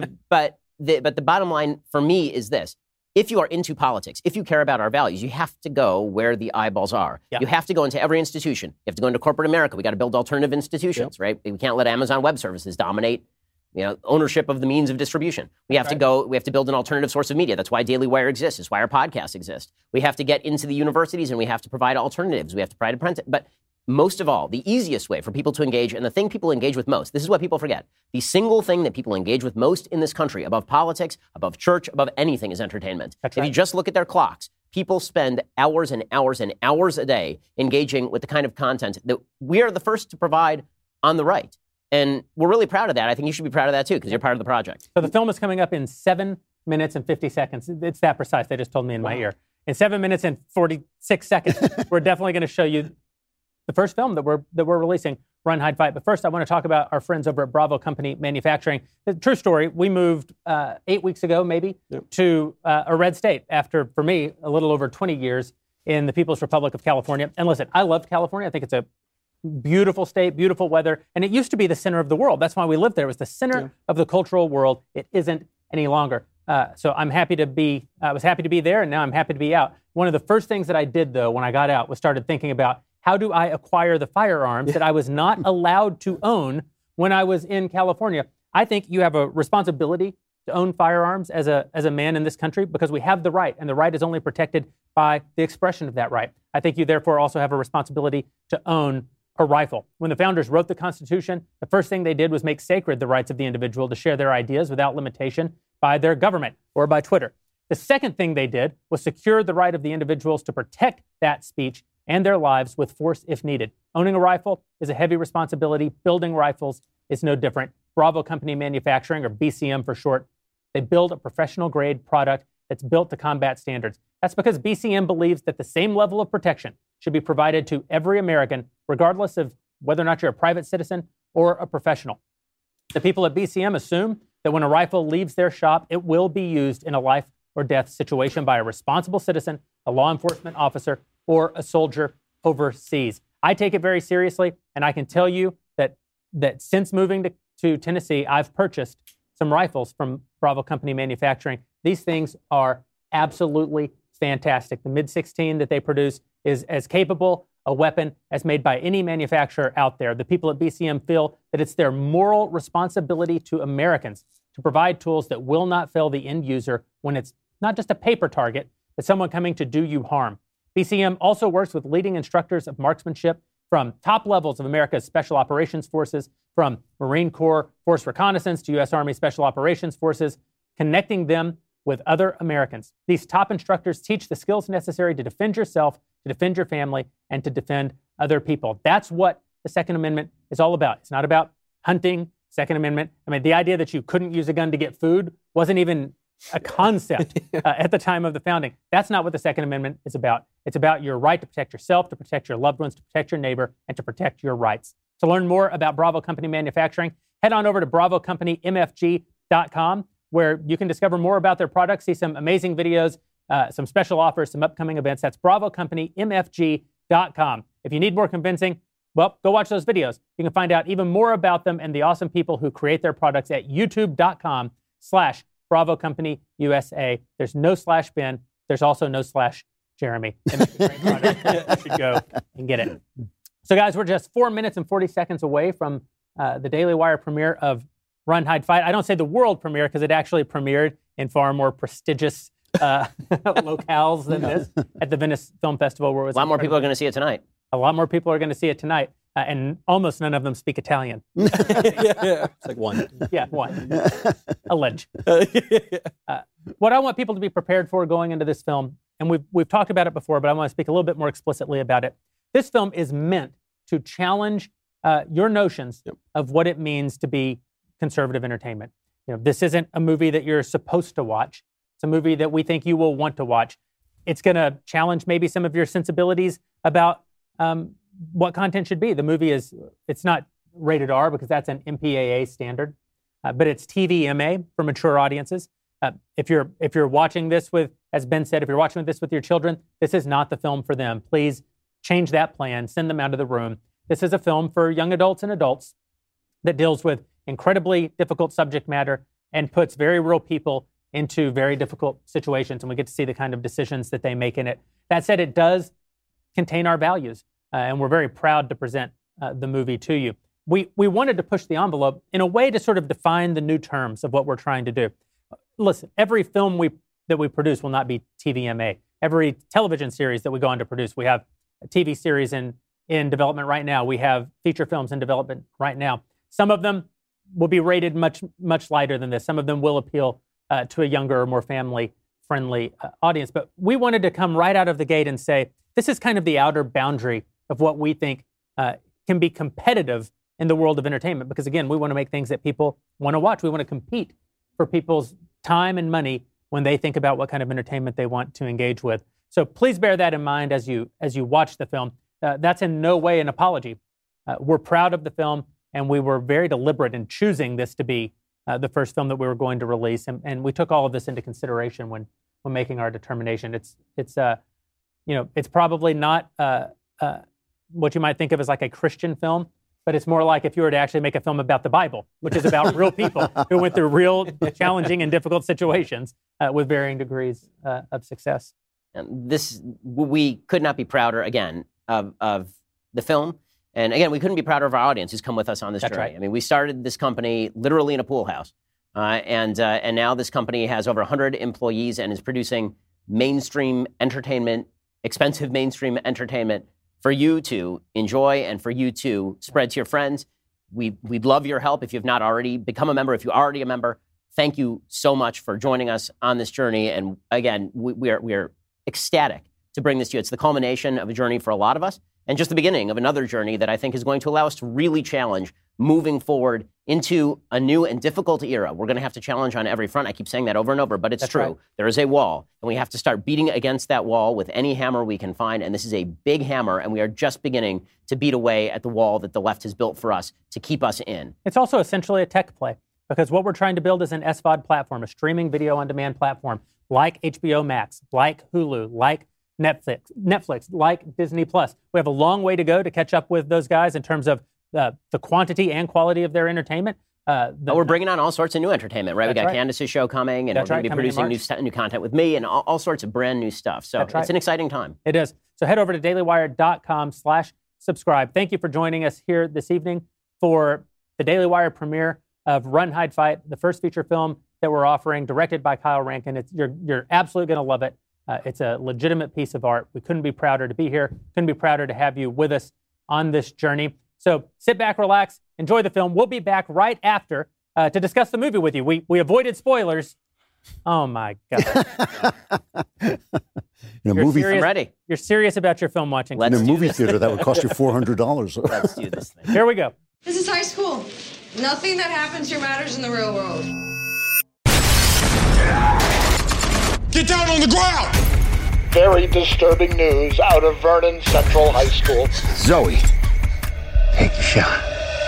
the bottom line for me is this. If you are into politics, if you care about our values, you have to go where the eyeballs are. Yeah. You have to go into every institution. You have to go into corporate America. We got to build alternative institutions, right? We can't let Amazon Web Services dominate, ownership of the means of distribution. We have to build an alternative source of media. That's why Daily Wire exists. It's why our podcasts exist. We have to get into the universities, and we have to provide alternatives. We have to provide apprentices. But most of all, the easiest way for people to engage, and the thing people engage with most, this is what people forget. The single thing that people engage with most in this country, above politics, above church, above anything, is entertainment. If you just look at their clocks, people spend hours and hours and hours a day engaging with the kind of content that we are the first to provide on the right. And we're really proud of that. I think you should be proud of that, too, because you're part of the project. So the film is coming up in 7 minutes and 50 seconds. It's that precise. They just told me in my ear. In 7 minutes and 46 seconds, we're definitely going to show you the first film that we're releasing, Run, Hide, Fight. But first, I want to talk about our friends over at Bravo Company Manufacturing. The true story, we moved 8 weeks ago, maybe, to a red state after, for me, a little over 20 years in the People's Republic of California. And listen, I love California. I think it's a beautiful state, beautiful weather. And it used to be the center of the world. That's why we lived there. It was the center of the cultural world. It isn't any longer. So I was happy to be there, and now I'm happy to be out. One of the first things that I did, though, when I got out was started thinking about, how do I acquire the firearms that I was not allowed to own when I was in California? I think you have a responsibility to own firearms as a man in this country, because we have the right, and the right is only protected by the expression of that right. I think you therefore also have a responsibility to own a rifle. When the founders wrote the Constitution, the first thing they did was make sacred the rights of the individual to share their ideas without limitation by their government or by Twitter. The second thing they did was secure the right of the individuals to protect that speech and their lives with force if needed. Owning a rifle is a heavy responsibility. Building rifles is no different. Bravo Company Manufacturing, or BCM for short, they build a professional-grade product that's built to combat standards. That's because BCM believes that the same level of protection should be provided to every American, regardless of whether or not you're a private citizen or a professional. The people at BCM assume that when a rifle leaves their shop, it will be used in a life or death situation by a responsible citizen, a law enforcement officer, or a soldier overseas. I take it very seriously, and I can tell you that since moving to Tennessee, I've purchased some rifles from Bravo Company Manufacturing. These things are absolutely fantastic. The MiG-16 that they produce is as capable a weapon as made by any manufacturer out there. The people at BCM feel that it's their moral responsibility to Americans to provide tools that will not fail the end user when it's not just a paper target, but someone coming to do you harm. BCM also works with leading instructors of marksmanship from top levels of America's Special Operations Forces, from Marine Corps Force Reconnaissance to U.S. Army Special Operations Forces, connecting them with other Americans. These top instructors teach the skills necessary to defend yourself, to defend your family, and to defend other people. That's what the Second Amendment is all about. It's not about hunting. Second Amendment, I mean, the idea that you couldn't use a gun to get food wasn't even a concept at the time of the founding. That's not what the Second Amendment is about. It's about your right to protect yourself, to protect your loved ones, to protect your neighbor, and to protect your rights. To learn more about Bravo Company Manufacturing, head on over to BravoCompanyMFG.com, where you can discover more about their products, see some amazing videos, some special offers, some upcoming events. That's BravoCompanyMFG.com. If you need more convincing, well, go watch those videos. You can find out even more about them and the awesome people who create their products at youtube.com/Bravo Company USA. There's no /Ben. There's also no /Jeremy. It makes a great product. You should go and get it. So, guys, we're just 4 minutes and 40 seconds away from the Daily Wire premiere of Run, Hide, Fight. I don't say the world premiere because it actually premiered in far more prestigious locales than this at the Venice Film Festival. Where it was a lot more people are going to see it tonight. A lot more people are going to see it tonight. And almost none of them speak Italian. It's like one. Yeah, one. Alleged. What I want people to be prepared for going into this film, and we've talked about it before, but I want to speak a little bit more explicitly about it. This film is meant to challenge your notions of what it means to be conservative entertainment. You know, this isn't a movie that you're supposed to watch. It's a movie that we think you will want to watch. It's going to challenge maybe some of your sensibilities about what content should be. The movie it's not rated R because that's an MPAA standard, but it's TVMA for mature audiences. If you're watching this with, as Ben said, if you're watching this with your children, this is not the film for them. Please change that plan, send them out of the room. This is a film for young adults and adults that deals with incredibly difficult subject matter and puts very real people into very difficult situations, and we get to see the kind of decisions that they make in it. That said, it does contain our values, and we're very proud to present the movie to you. We wanted to push the envelope in a way to sort of define the new terms of what we're trying to do. Listen, every film that we produce will not be TVMA. Every television series that we go on to produce, we have a TV series in development right now. We have feature films in development right now. Some of them will be rated much, much lighter than this. Some of them will appeal to a younger, more family-friendly audience. But we wanted to come right out of the gate and say, this is kind of the outer boundary of what we think can be competitive in the world of entertainment. Because again, we want to make things that people want to watch. We want to compete for people's time and money when they think about what kind of entertainment they want to engage with. So please bear that in mind as you watch the film. That's in no way an apology. We're proud of the film, and we were very deliberate in choosing this to be the first film that we were going to release, and we took all of this into consideration when making our determination. It's probably not what you might think of as like a Christian film, but it's more like if you were to actually make a film about the Bible, which is about real people who went through real challenging and difficult situations with varying degrees of success. And we could not be prouder, again, of the film. And again, we couldn't be prouder of our audience who's come with us on this journey. Right. I mean, we started this company literally in a pool house. And now this company has over 100 employees and is producing mainstream entertainment, expensive mainstream entertainment for you to enjoy and for you to spread to your friends. We'd love your help if you've not already become a member. If you're already a member, thank you so much for joining us on this journey. And again, we are ecstatic to bring this to you. It's the culmination of a journey for a lot of us and just the beginning of another journey that I think is going to allow us to really challenge moving forward into a new and difficult era. We're going to have to challenge on every front. I keep saying that over and over, but it's true. Right. There is a wall, and we have to start beating against that wall with any hammer we can find. And this is a big hammer, and we are just beginning to beat away at the wall that the left has built for us to keep us in. It's also essentially a tech play, because what we're trying to build is an SVOD platform, a streaming video on demand platform like HBO Max, like Hulu, like Netflix, like Disney Plus. We have a long way to go to catch up with those guys in terms of the quantity and quality of their entertainment. But we're bringing on all sorts of new entertainment, right? We got Candace's show coming, and we're going to be producing new content with me and all sorts of brand new stuff. So it's an exciting time. It is. So head over to dailywire.com/subscribe. Thank you for joining us here this evening for the Daily Wire premiere of Run, Hide, Fight, the first feature film that we're offering, directed by Kyle Rankin. You're absolutely going to love it. It's a legitimate piece of art. We couldn't be prouder to be here. Couldn't be prouder to have you with us on this journey. So sit back, relax, enjoy the film. We'll be back right after to discuss the movie with you. We avoided spoilers. Oh, my God. In a movie, I'm ready. You're serious about your film watching. In a movie theater, that would cost you $400. Let's do this thing. Here we go. This is high school. Nothing that happens here matters in the real world. Get down on the ground! Very disturbing news out of Vernon Central High School. Zoe, take a shot.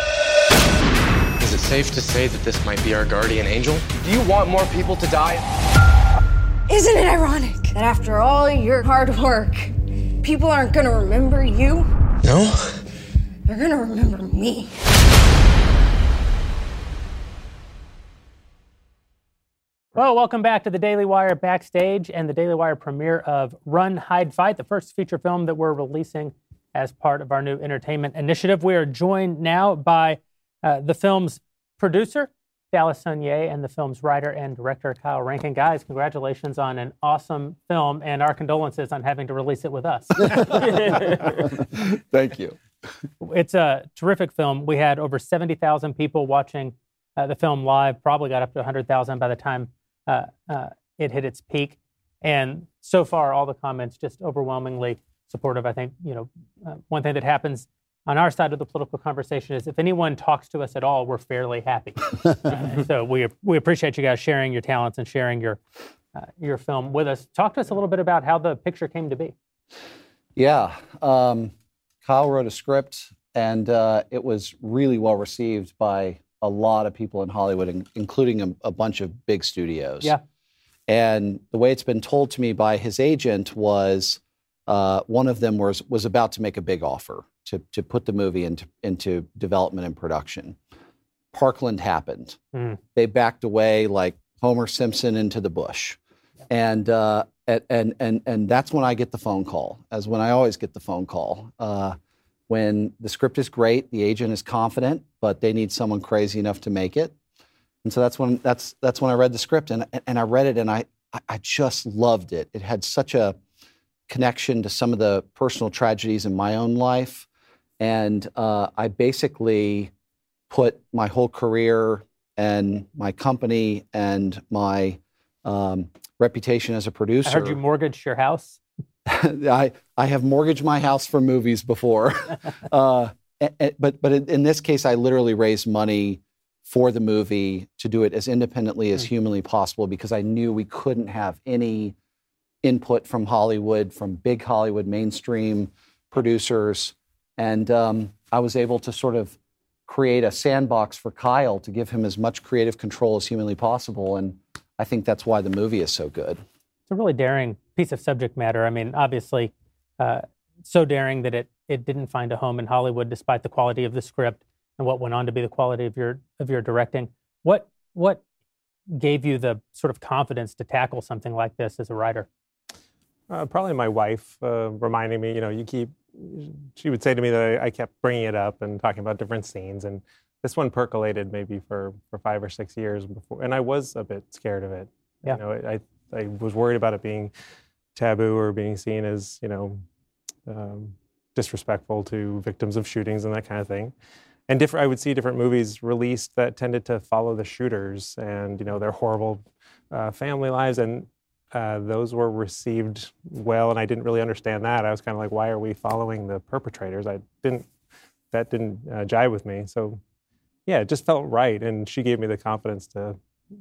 Is it safe to say that this might be our guardian angel? Do you want more people to die? Isn't it ironic that after all your hard work, people aren't gonna remember you? No. They're gonna remember me. Well, welcome back to the Daily Wire Backstage and the Daily Wire premiere of Run, Hide, Fight, the first feature film that we're releasing as part of our new entertainment initiative. We are joined now by the film's producer, Dallas Sonnier, and the film's writer and director, Kyle Rankin. Guys, congratulations on an awesome film, and our condolences on having to release it with us. Thank you. It's a terrific film. We had over 70,000 people watching the film live, probably got up to 100,000 by the time it hit its peak. And so far, all the comments just overwhelmingly supportive. I think, one thing that happens on our side of the political conversation is if anyone talks to us at all, we're fairly happy. So we appreciate you guys sharing your talents and sharing your film with us. Talk to us a little bit about how the picture came to be. Yeah. Kyle wrote a script, and it was really well received by a lot of people in Hollywood, including a bunch of big studios. Yeah. And the way it's been told to me by his agent was one of them was about to make a big offer to put the movie into development and production. Parkland happened. Mm. They backed away like Homer Simpson into the bush. And that's when I get the phone call, as when I always get the phone call. When the script is great, the agent is confident, but they need someone crazy enough to make it. And so that's when I read the script, and I read it, and I just loved it. It had such a connection to some of the personal tragedies in my own life, and I basically put my whole career and my company and my reputation as a producer. I heard you mortgaged your house. I have mortgaged my house for movies before, but in this case, I literally raised money for the movie to do it as independently as humanly possible, because I knew we couldn't have any input from Hollywood, from big Hollywood mainstream producers, and I was able to sort of create a sandbox for Kyle to give him as much creative control as humanly possible, and I think that's why the movie is so good. It's a really daring piece of subject matter. I mean, obviously, so daring that it didn't find a home in Hollywood, despite the quality of the script and what went on to be the quality of your directing. What gave you the sort of confidence to tackle something like this as a writer? Probably my wife reminding me. She would say to me that I kept bringing it up and talking about different scenes, and this one percolated maybe for 5 or 6 years before, and I was a bit scared of it. Yeah. I was worried about it being taboo or being seen as, disrespectful to victims of shootings and that kind of thing. And I would see different movies released that tended to follow the shooters and, their horrible family lives. And those were received well, and I didn't really understand that. I was kind of like, why are we following the perpetrators? That didn't jive with me. So, yeah, it just felt right. And she gave me the confidence to,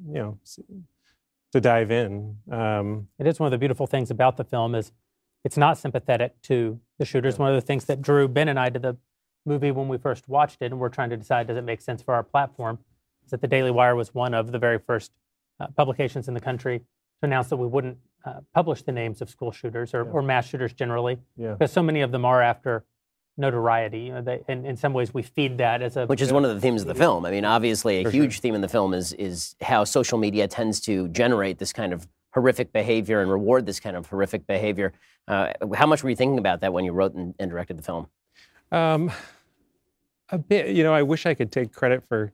to dive in. It is one of the beautiful things about the film is it's not sympathetic to the shooters. Yeah. One of the things that drew Ben and I to the movie when we first watched it, and we're trying to decide, does it make sense for our platform, is that the Daily Wire was one of the very first publications in the country to announce that we wouldn't publish the names of school shooters or mass shooters generally, because so many of them are after notoriety. In some ways, we feed that as which is one of the themes of the film. I mean, obviously, a huge theme in the film is how social media tends to generate this kind of horrific behavior and reward this kind of horrific behavior. How much were you thinking about that when you wrote and directed the film? A bit. I wish I could take credit for.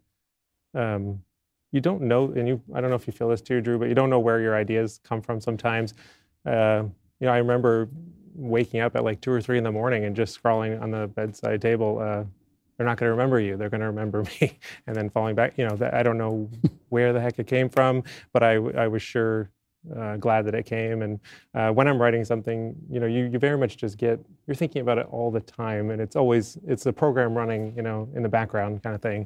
You don't know, and I don't know if you feel this too, Drew, but you don't know where your ideas come from sometimes. I remember waking up at like 2 or 3 in the morning and just scrawling on the bedside table, they're not going to remember you, they're going to remember me, and then falling back. I don't know where the heck it came from, but I was sure glad that it came. And when I'm writing something, you very much just you're thinking about it all the time, and it's a program running, in the background kind of thing.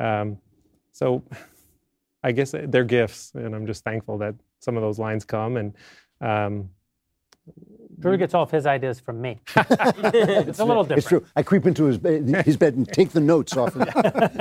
So I guess they're gifts, and I'm just thankful that some of those lines come. And Drew gets all of his ideas from me. It's a little different. It's true. I creep into his bed and take the notes off of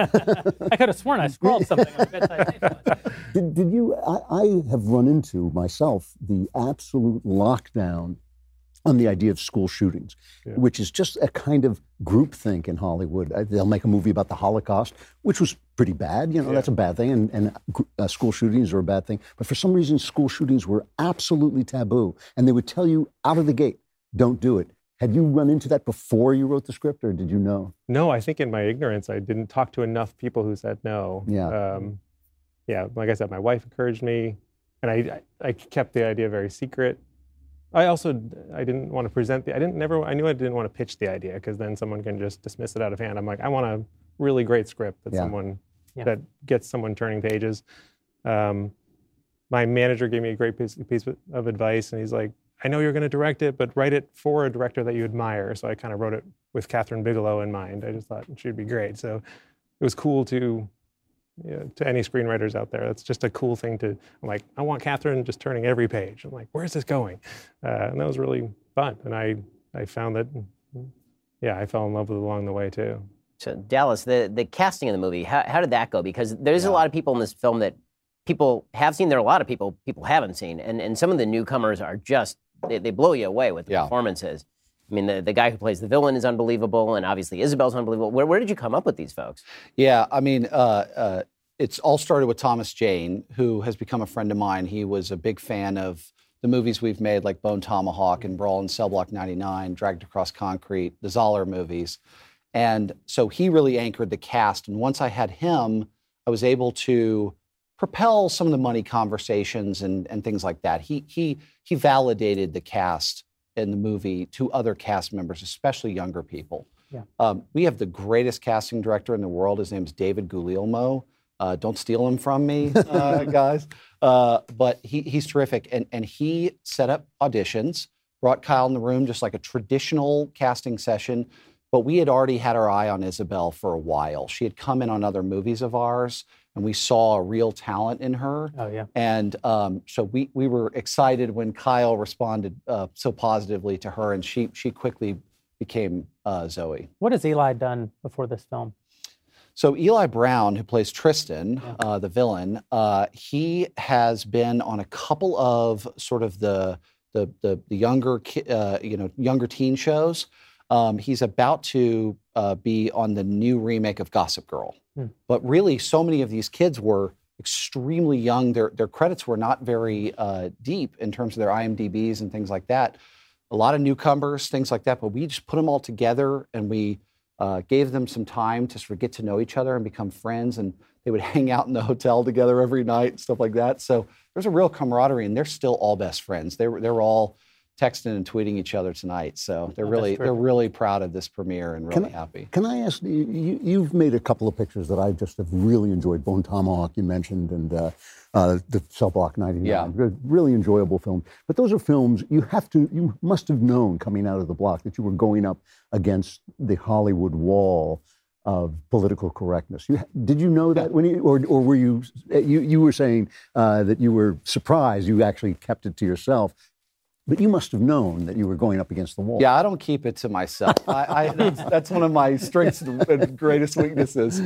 I could have sworn I scrawled something on the bedside table. Did you? I have run into myself the absolute lockdown on the idea of school shootings, which is just a kind of groupthink in Hollywood. They'll make a movie about the Holocaust, which was pretty bad. That's a bad thing, and school shootings are a bad thing. But for some reason, school shootings were absolutely taboo, and they would tell you out of the gate, don't do it. Had you run into that before you wrote the script, or did you know? No, I think in my ignorance, I didn't talk to enough people who said no. Like I said, my wife encouraged me, and I kept the idea very secret. I didn't want to present I knew I didn't want to pitch the idea, because then someone can just dismiss it out of hand. I'm like, I want a really great script that gets someone turning pages. My manager gave me a great piece of advice, and he's like, I know you're going to direct it, but write it for a director that you admire. So I kind of wrote it with Catherine Bigelow in mind. I just thought she'd be great. So it was cool to any screenwriters out there. That's just a cool thing I'm like, I want Catherine just turning every page. I'm like, where's this going? And that was really fun. And I found that, I fell in love with it along the way too. So Dallas, the casting in the movie, how did that go? Because there's a lot of people in this film that people have seen. There are a lot of people haven't seen. And some of the newcomers are just, they blow you away with the performances. I mean, the guy who plays the villain is unbelievable, and obviously Isabel's unbelievable. Where did you come up with these folks? Yeah, I mean, it's all started with Thomas Jane, who has become a friend of mine. He was a big fan of the movies we've made, like Bone Tomahawk and Brawl in Cell Block 99, Dragged Across Concrete, the Zoller movies. And so he really anchored the cast. And once I had him, I was able to propel some of the money conversations and things like that. He validated the cast in the movie to other cast members, especially younger people. Yeah. We have the greatest casting director in the world. His name's David Guglielmo. Don't steal him from me, guys. But he's terrific. And he set up auditions, brought Kyle in the room, just like a traditional casting session. But we had already had our eye on Isabel for a while. She had come in on other movies of ours, and we saw a real talent in her. Oh, yeah. And so we were excited when Kyle responded so positively to her, and she quickly became Zoe. What has Eli done before this film? So Eli Brown, who plays Tristan, the villain, he has been on a couple of sort of the younger younger teen shows. He's about to be on the new remake of Gossip Girl. But really, so many of these kids were extremely young. Their credits were not very deep in terms of their IMDb's and things like that. A lot of newcomers, things like that. But we just put them all together, and we gave them some time to sort of get to know each other and become friends. And they would hang out in the hotel together every night, stuff like that. So there's a real camaraderie, and they're still all best friends. They're all texting and tweeting each other tonight. So they're really proud of this premiere and really happy. Can I ask you've made a couple of pictures that I just have really enjoyed. Bone Tomahawk you mentioned, and the Cell Block 99. Yeah. Really enjoyable film. But those are films you must have known coming out of the block that you were going up against the Hollywood wall of political correctness. Did you know that or were you were saying that you were surprised you actually kept it to yourself? But you must have known that you were going up against the wall. Yeah, I don't keep it to myself. That's one of my strengths and greatest weaknesses.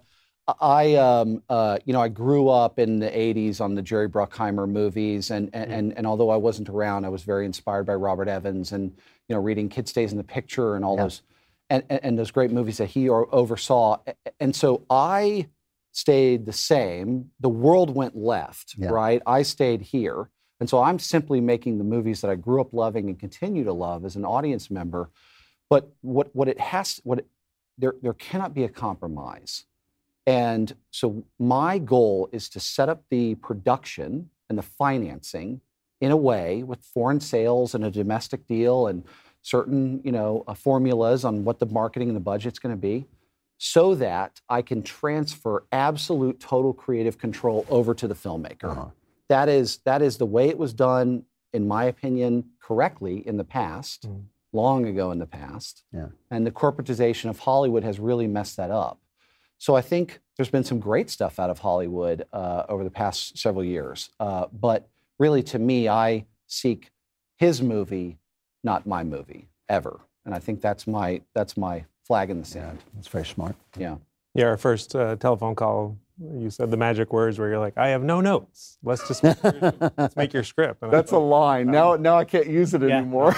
I grew up in the 80s on the Jerry Bruckheimer movies, and although I wasn't around, I was very inspired by Robert Evans and, reading Kid Stays in the Picture and all those, and those great movies that he oversaw. And so I stayed the same. The world went left, right? I stayed here. And so I'm simply making the movies that I grew up loving and continue to love as an audience member. But there cannot be a compromise. And so my goal is to set up the production and the financing in a way with foreign sales and a domestic deal and certain, formulas on what the marketing and the budget's going to be, so that I can transfer absolute total creative control over to the filmmaker. Uh-huh. That is the way it was done, in my opinion, correctly in the past, long ago in the past. Yeah. And the corporatization of Hollywood has really messed that up. So I think there's been some great stuff out of Hollywood over the past several years. But really, to me, I seek his movie, not my movie, ever. And I think that's my flag in the sand. That's very smart. Yeah. Yeah, our first telephone call, you said the magic words where you're like, I have no notes. Let's just let's make your script. And that's a line. Now I can't use it anymore.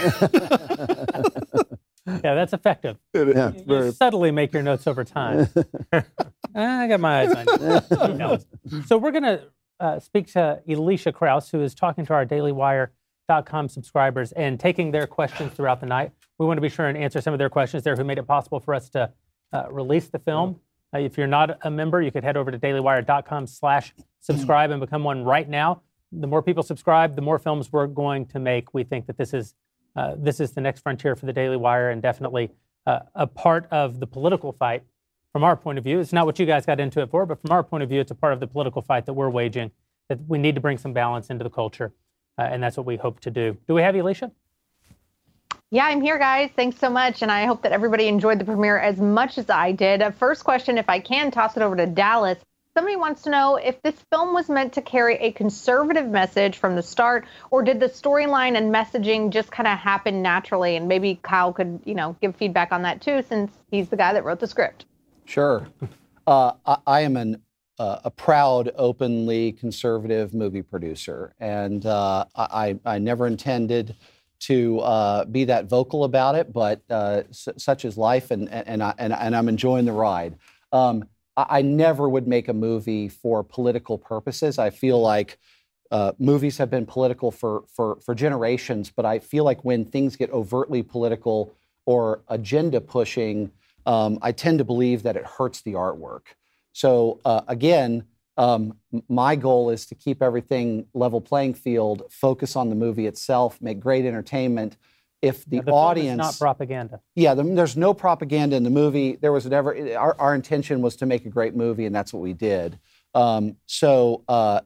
Yeah, that's effective. You subtly make your notes over time. I got my eyes on you. So we're going to speak to Alicia Krause, who is talking to our DailyWire.com subscribers and taking their questions throughout the night. We want to be sure and answer some of their questions there who made it possible for us to release the film. If you're not a member, you could head over to dailywire.com/subscribe and become one right now. The more people subscribe, the more films we're going to make. We think that this is the next frontier for the Daily Wire, and definitely a part of the political fight from our point of view. It's not what you guys got into it for, but from our point of view, it's a part of the political fight that we're waging, that we need to bring some balance into the culture, and that's what we hope to do. Do we have you, Alicia? Yeah, I'm here, guys. Thanks so much. And I hope that everybody enjoyed the premiere as much as I did. First question, if I can toss it over to Dallas. Somebody wants to know if this film was meant to carry a conservative message from the start, or did the storyline and messaging just kind of happen naturally? And maybe Kyle could, give feedback on that too, since he's the guy that wrote the script. Sure. I am a proud, openly conservative movie producer. And I never intended to be that vocal about it, but such is life, and I'm enjoying the ride. I never would make a movie for political purposes. I feel like movies have been political for generations, but I feel like when things get overtly political or agenda pushing, I tend to believe that it hurts the artwork. So again, my goal is to keep everything level playing field, focus on the movie itself, make great entertainment. If the audience, film is not propaganda. Yeah, there's no propaganda in the movie. There was never. Our intention was to make a great movie, and that's what we did. So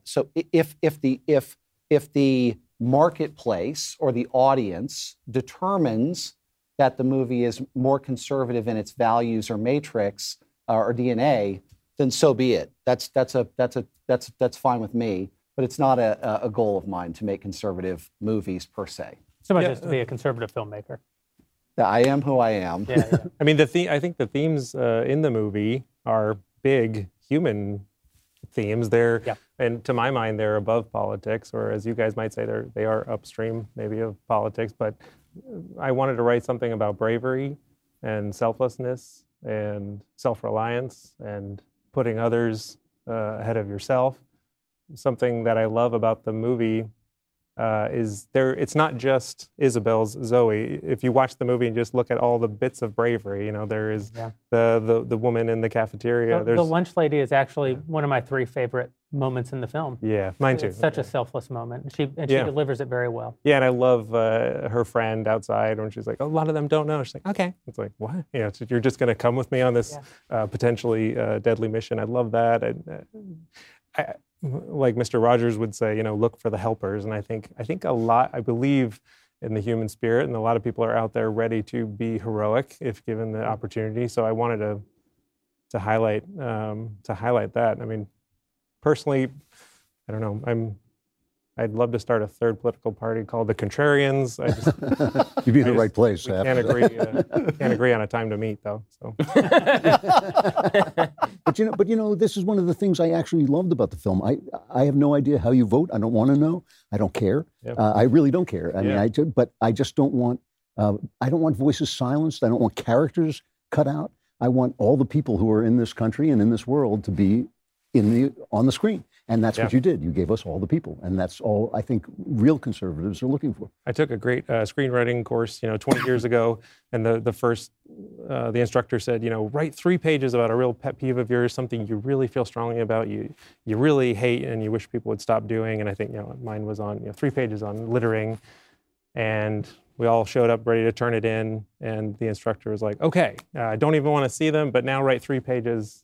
if the marketplace or the audience determines that the movie is more conservative in its values or matrix or DNA, then so be it. That's fine with me. But it's not a goal of mine to make conservative movies per se. Somebody has to be a conservative filmmaker. Yeah, I am who I am. Yeah. I mean, I think the themes in the movie are big human themes. And to my mind, they're above politics, or as you guys might say, they are upstream maybe of politics. But I wanted to write something about bravery and selflessness and self-reliance and putting others ahead of yourself. Something that I love about the movie it's not just Isabel's Zoe. If you watch the movie and just look at all the bits of bravery, there is the woman in the cafeteria. The lunch lady is actually one of my 3 favorite moments in the film. Yeah, mine too. It's such a selfless moment. She delivers it very well. Yeah, and I love her friend outside when she's like, a lot of them don't know. She's like, okay. It's like, what? You're just going to come with me on this potentially deadly mission. I love that. I, like Mr. Rogers would say, look for the helpers. And I think I believe in the human spirit, and a lot of people are out there ready to be heroic if given the opportunity. So I wanted to highlight that. I mean, personally, I don't know. I'd love to start a third political party called the Contrarians. You'd be in the right place. Can't agree on a time to meet, though. So. But this is one of the things I actually loved about the film. I have no idea how you vote. I don't want to know. I don't care. Yep. I really don't care. I mean, but I just don't want. I don't want voices silenced. I don't want characters cut out. I want all the people who are in this country and in this world to be on the screen. And that's what you did. You gave us all the people. And that's all I think real conservatives are looking for. I took a great screenwriting course, 20 years ago. And the instructor said, write 3 pages about a real pet peeve of yours, something you really feel strongly about, you really hate and you wish people would stop doing. And I think, mine was on 3 pages on littering. And we all showed up ready to turn it in. And the instructor was like, okay, I don't even want to see them, but now write 3 pages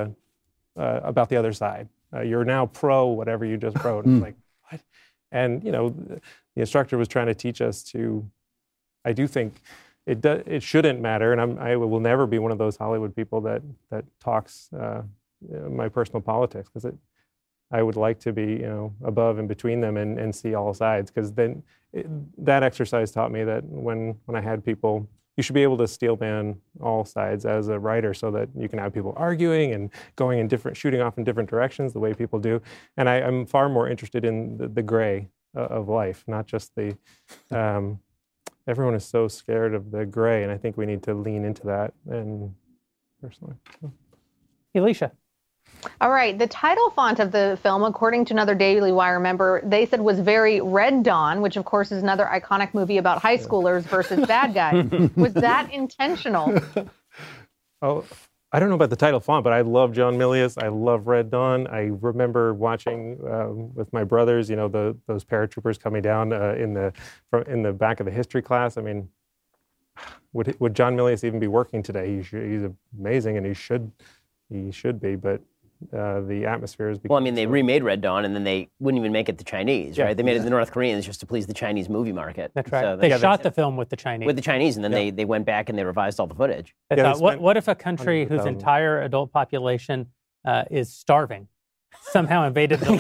about the other side. You're now pro whatever you just wrote. And like, what? And, the instructor was trying to teach us I do think it shouldn't matter. And I will never be one of those Hollywood people that talks my personal politics, because I would like to be, above and between them and see all sides. Because then that exercise taught me that when I had people, you should be able to steel man all sides as a writer, so that you can have people arguing and shooting off in different directions the way people do. And I'm far more interested in the gray of life, not just the. Everyone is so scared of the gray, and I think we need to lean into that. And personally, Alicia. All right. The title font of the film, according to another Daily Wire member, they said was very Red Dawn, which of course is another iconic movie about high schoolers versus bad guys. Was that intentional? Oh, I don't know about the title font, but I love John Milius. I love Red Dawn. I remember watching with my brothers, those paratroopers coming down in the back of the history class. I mean, would John Milius even be working today? He's amazing, and he should be, but the atmosphere is. Well, I mean, they remade Red Dawn, and then they wouldn't even make it the Chinese, right? They made it the North Koreans just to please the Chinese movie market. That's right. So they shot the film with the Chinese. With the Chinese, and then they went back and they revised all the footage. They thought, what if a country whose entire adult population is starving somehow invaded the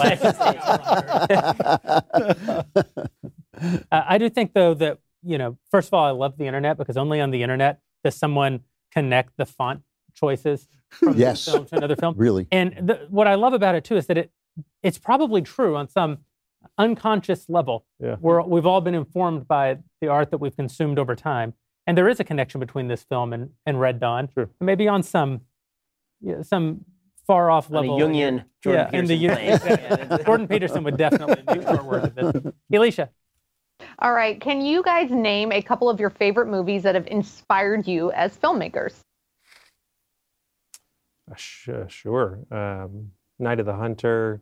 land? I do think, though, that, first of all, I love the internet, because only on the internet does someone connect the font choices from this film to another film. Really. And what I love about it, too, is that it's probably true on some unconscious level, where we've all been informed by the art that we've consumed over time. And there is a connection between this film and Red Dawn. Sure. Maybe on some far-off level. On a Jungian Jordan Peterson. Jordan Peterson would definitely use our word of this. Alicia. All right. Can you guys name a couple of your favorite movies that have inspired you as filmmakers? Sure. Night of the Hunter.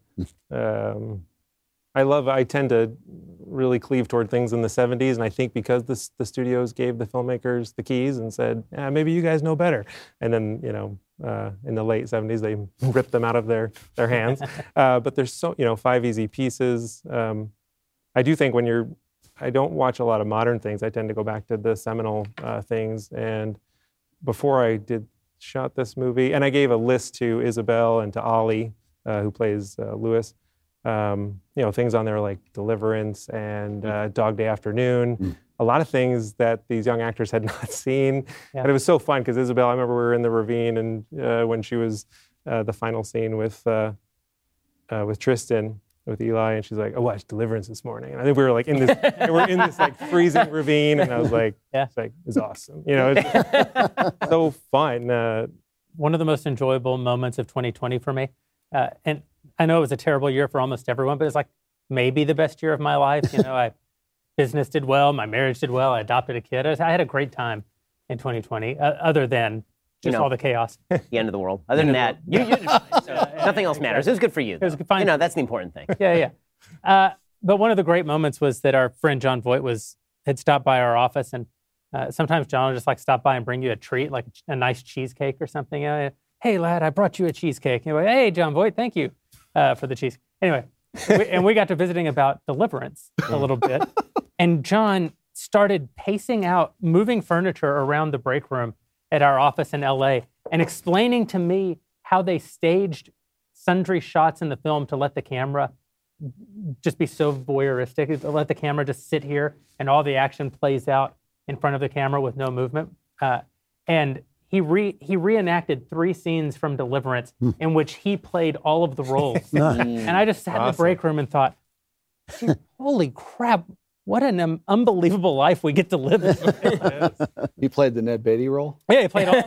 I tend to really cleave toward things in the 70s, and I think because the studios gave the filmmakers the keys and said, maybe you guys know better. And then, in the late 70s, they ripped them out of their hands. But there's 5 Easy Pieces. I do think I don't watch a lot of modern things. I tend to go back to the seminal things. And before I shot this movie, and I gave a list to Isabel and to Ollie, who plays Lewis. Things on there like Deliverance and Dog Day Afternoon. A lot of things that these young actors had not seen. Yeah. And it was so fun because Isabel, I remember we were in the ravine, and when she was the final scene with Tristan, with Eli, and she's like, "I watched Deliverance this morning," and I think we were like in this like freezing ravine, and I was like, "It's awesome," it's just so fun. One of the most enjoyable moments of 2020 for me, and I know it was a terrible year for almost everyone, but it's like maybe the best year of my life. Business did well, my marriage did well, I adopted a kid. I had a great time in 2020, other than Just all the chaos. The end of the world. Other than that, you did fine. So nothing else matters. It was good for you, though. It was fine. That's the important thing. Yeah. But one of the great moments was that our friend John Voight had stopped by our office, and sometimes John would just stop by and bring you a treat, like a nice cheesecake or something. Hey, lad, I brought you a cheesecake. And you're like, hey, John Voight, thank you for the cheese. Anyway, we got to visiting about Deliverance a little bit, and John started pacing out, moving furniture around the break room at our office in LA and explaining to me how they staged sundry shots in the film to let the camera just be so voyeuristic, to let the camera just sit here and all the action plays out in front of the camera with no movement. And he reenacted 3 scenes from Deliverance in which he played all of the roles. And I just sat in the break room and thought, holy crap, what an unbelievable life we get to live in. He played the Ned Beatty role? Yeah, he played all.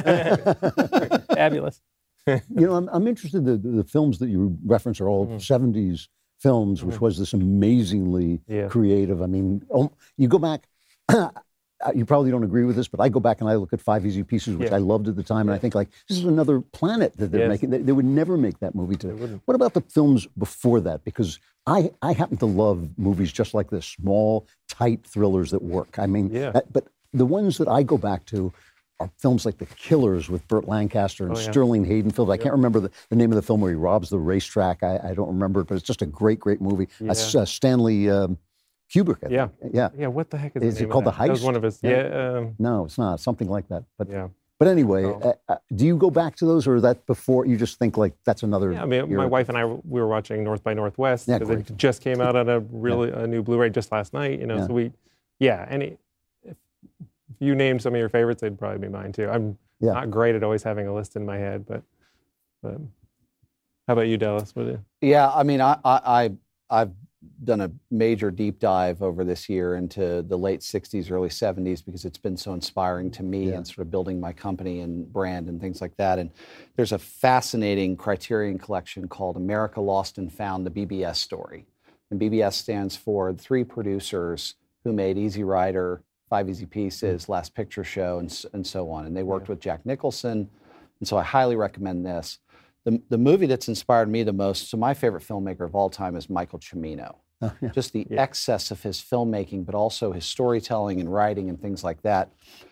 Fabulous. I'm interested. The films that you reference are all 70s films, which was this amazingly creative. I mean, you go back. You probably don't agree with this, but I go back and I look at Five Easy Pieces, which I loved at the time, and I think this is another planet that they're making. They would never make that movie today. What about the films before that? Because I happen to love movies just like this, small, tight thrillers that work. I mean, but the ones that I go back to are films like The Killers with Burt Lancaster and Sterling Haydenfield. I can't remember the name of the film where he robs the racetrack. I don't remember it, but it's just a great, great movie. Stanley Kubrick, I think. Yeah, what the heck is it called The Heist? That was one of his, No, it's not. Something like that. But anyway, do you go back to those, or is that before you just think that's another? Yeah, I mean, my wife and I, we were watching North by Northwest because it just came out on a new Blu-ray just last night. So if you name some of your favorites, they'd probably be mine too. I'm not great at always having a list in my head, but how about you, Dallas? Yeah, I mean, I've done a major deep dive over this year into the late 60s, early 70s, because it's been so inspiring to me and sort of building my company and brand and things like that. And there's a fascinating Criterion collection called America Lost and Found, the BBS story. And BBS stands for the 3 producers who made Easy Rider, Five Easy Pieces, Last Picture Show, and so on. And they worked with Jack Nicholson. And so I highly recommend this. The movie that's inspired me the most, so my favorite filmmaker of all time is Michael Cimino. Just the excess of his filmmaking, but also his storytelling and writing and things like that.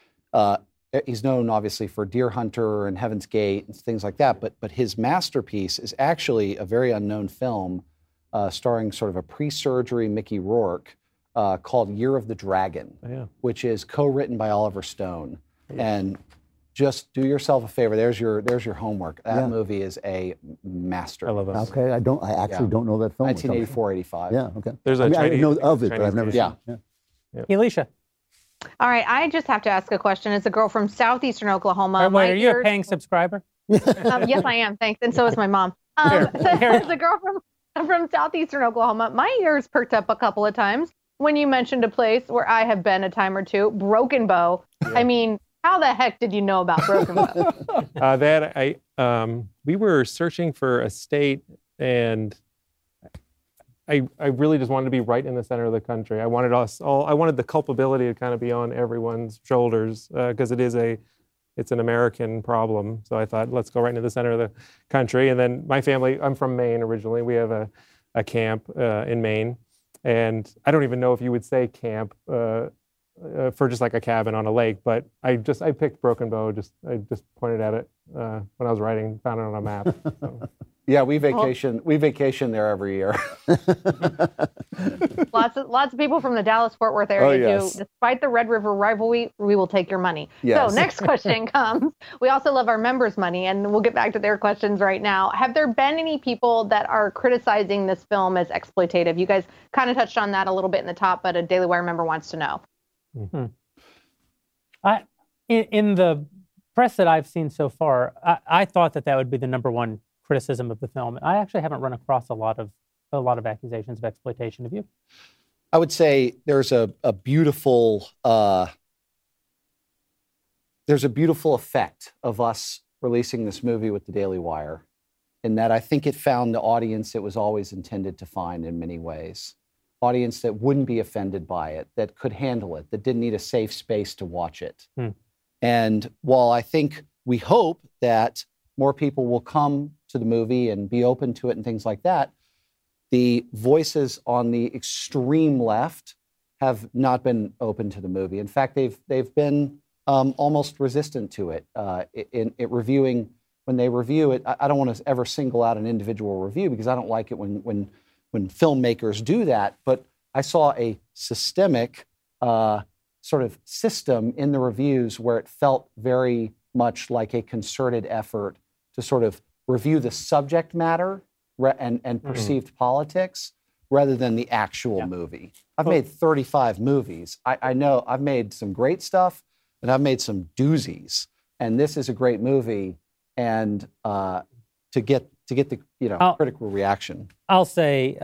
He's known, obviously, for Deer Hunter and Heaven's Gate and things like that, but his masterpiece is actually a very unknown film starring sort of a pre-surgery Mickey Rourke called Year of the Dragon, which is co-written by Oliver Stone. And just do yourself a favor. There's your homework. That movie is a masterpiece. I love it. Okay, I actually don't know that film. 1984-85. Yeah, okay. There's I know of it, but I've never seen it. Alicia. All right, I just have to ask a question. As a girl from southeastern Oklahoma. Wait, are you a paying subscriber? Yes, I am. Thanks. And so is my mom. As a girl from southeastern Oklahoma, my ears perked up a couple of times when you mentioned a place where I have been a time or two, Broken Bow. I mean, how the heck did you know about Broken Bow? We were searching for a state, and I really just wanted to be right in the center of the country. I wanted the culpability to kind of be on everyone's shoulders because it's an American problem. So I thought, let's go right into the center of the country. And then my family, I'm from Maine originally. We have a camp in Maine, and I don't even know if you would say camp. For just like a cabin on a lake, but I picked Broken Bow. I just pointed at it when I was writing, found it on a map. So. Yeah, we vacation there every year. Lots of people from the Dallas-Fort Worth area do. Despite the Red River rivalry, we will take your money. Yes. So next question comes. We also love our members' money, and we'll get back to their questions right now. Have there been any people that are criticizing this film as exploitative? You guys kind of touched on that a little bit in the top, but a Daily Wire member wants to know. Mm-hmm. In the press that I've seen so far, I thought that would be the number one criticism of the film. I actually haven't run across a lot of accusations of exploitation. Have you? I would say there's a beautiful effect of us releasing this movie with the Daily Wire, in that I think it found the audience it was always intended to find in many ways. Audience that wouldn't be offended by it, that could handle it, that didn't need a safe space to watch it. And while I think we hope that more people will come to the movie and be open to it and things like that. The voices on the extreme left have not been open to the movie. In fact, they've been almost resistant to it. In reviewing, when they review it, I don't want to ever single out an individual review because I don't like it when filmmakers do that. But I saw a systemic sort of system in the reviews where it felt very much like a concerted effort to sort of review the subject matter and perceived politics rather than the actual movie. I've made 35 movies. I know I've made some great stuff and I've made some doozies. And this is a great movie. And to get the critical reaction. I'll say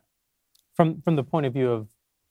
from the point of view of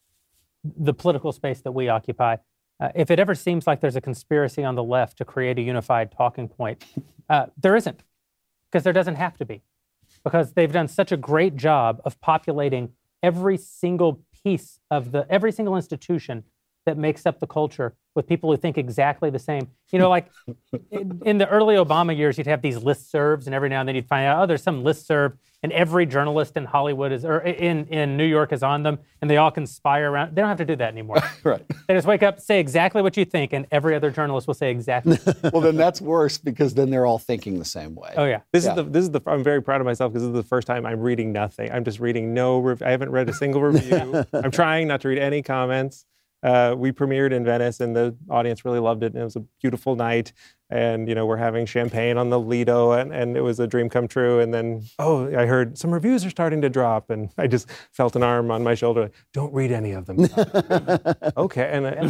the political space that we occupy, if it ever seems like there's a conspiracy on the left to create a unified talking point, there isn't, because there doesn't have to be, because they've done such a great job of populating every single piece of every single institution that makes up the culture with people who think exactly the same. You know, like in the early Obama years, you'd have these listservs, and every now and then you'd find out, oh, there's some listserv, and every journalist in Hollywood or in New York is on them, and they all conspire around. They don't have to do that anymore. Right. They just wake up, say exactly what you think, and every other journalist will say exactly. Well, then that's worse because then they're all thinking the same way. Oh yeah. This is the. I'm very proud of myself because this is the first time I'm reading nothing. I'm just reading I haven't read a single review. I'm trying not to read any comments. We premiered in Venice, and the audience really loved it. And it was a beautiful night, and we're having champagne on the Lido, and it was a dream come true. And then, I heard some reviews are starting to drop, and I just felt an arm on my shoulder. Like, don't read any of them. Okay,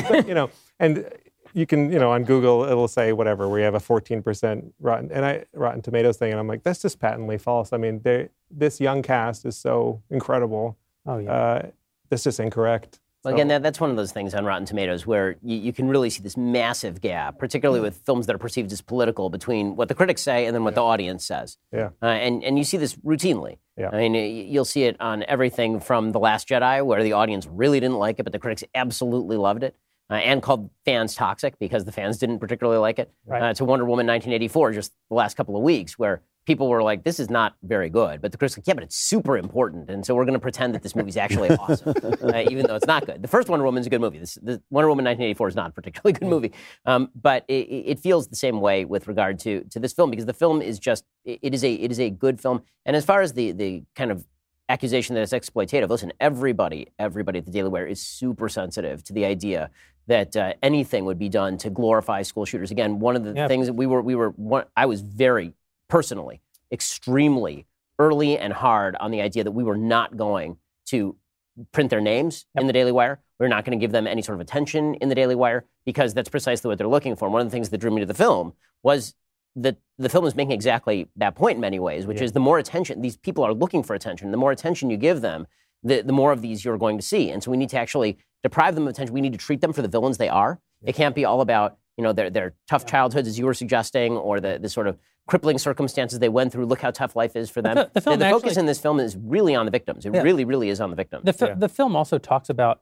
and you can, on Google, it'll say whatever. We have a 14% Rotten Tomatoes thing, and I'm like, that's just patently false. I mean, this young cast is so incredible. Oh yeah, that's just incorrect. Well, again, that's one of those things on Rotten Tomatoes where you can really see this massive gap, particularly with films that are perceived as political, between what the critics say and then what the audience says. Yeah. And you see this routinely. Yeah. I mean, you'll see it on everything from The Last Jedi, where the audience really didn't like it, but the critics absolutely loved it, and called fans toxic because the fans didn't particularly like it, to Wonder Woman 1984, just the last couple of weeks, where people were like, this is not very good. But the critics were like, yeah, but it's super important. And so we're going to pretend that this movie's actually awesome, even though it's not good. The first Wonder Woman's a good movie. The Wonder Woman 1984 is not a particularly good movie. But it feels the same way with regard to this film, because the film is just, it is a good film. And as far as the kind of accusation that it's exploitative, listen, everybody at the Daily Wire is super sensitive to the idea that anything would be done to glorify school shooters. Again, one of the things that I was very personally, extremely early and hard on the idea that we were not going to print their names in the Daily Wire. We're not going to give them any sort of attention in the Daily Wire, because that's precisely what they're looking for. And one of the things that drew me to the film was that the film is making exactly that point in many ways, which is the more attention, these people are looking for attention, the more attention you give them, the more of these you're going to see. And so we need to actually deprive them of attention. We need to treat them for the villains they are. It can't be all about, their tough childhoods, as you were suggesting, or the sort of crippling circumstances they went through. Look how tough life is for them. The focus in this film is really on the victims. It really, really is on the victims. The film also talks about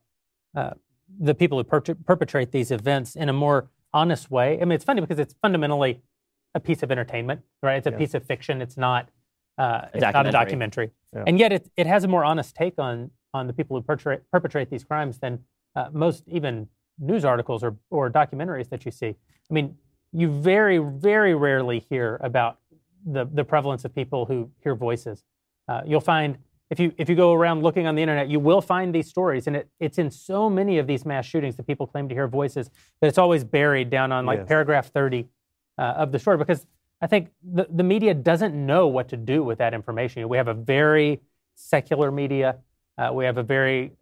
the people who perpetrate these events in a more honest way. I mean, it's funny because it's fundamentally a piece of entertainment, right? It's a piece of fiction. It's not a documentary. Yeah. And yet it has a more honest take on the people who perpetrate these crimes than most even news articles or documentaries that you see. I mean, you very, very rarely hear about the prevalence of people who hear voices. You'll find, if you go around looking on the internet, you will find these stories, and it's in so many of these mass shootings that people claim to hear voices, but it's always buried down on paragraph 30 of the story, because I think the media doesn't know what to do with that information. We have a very secular media. We have a very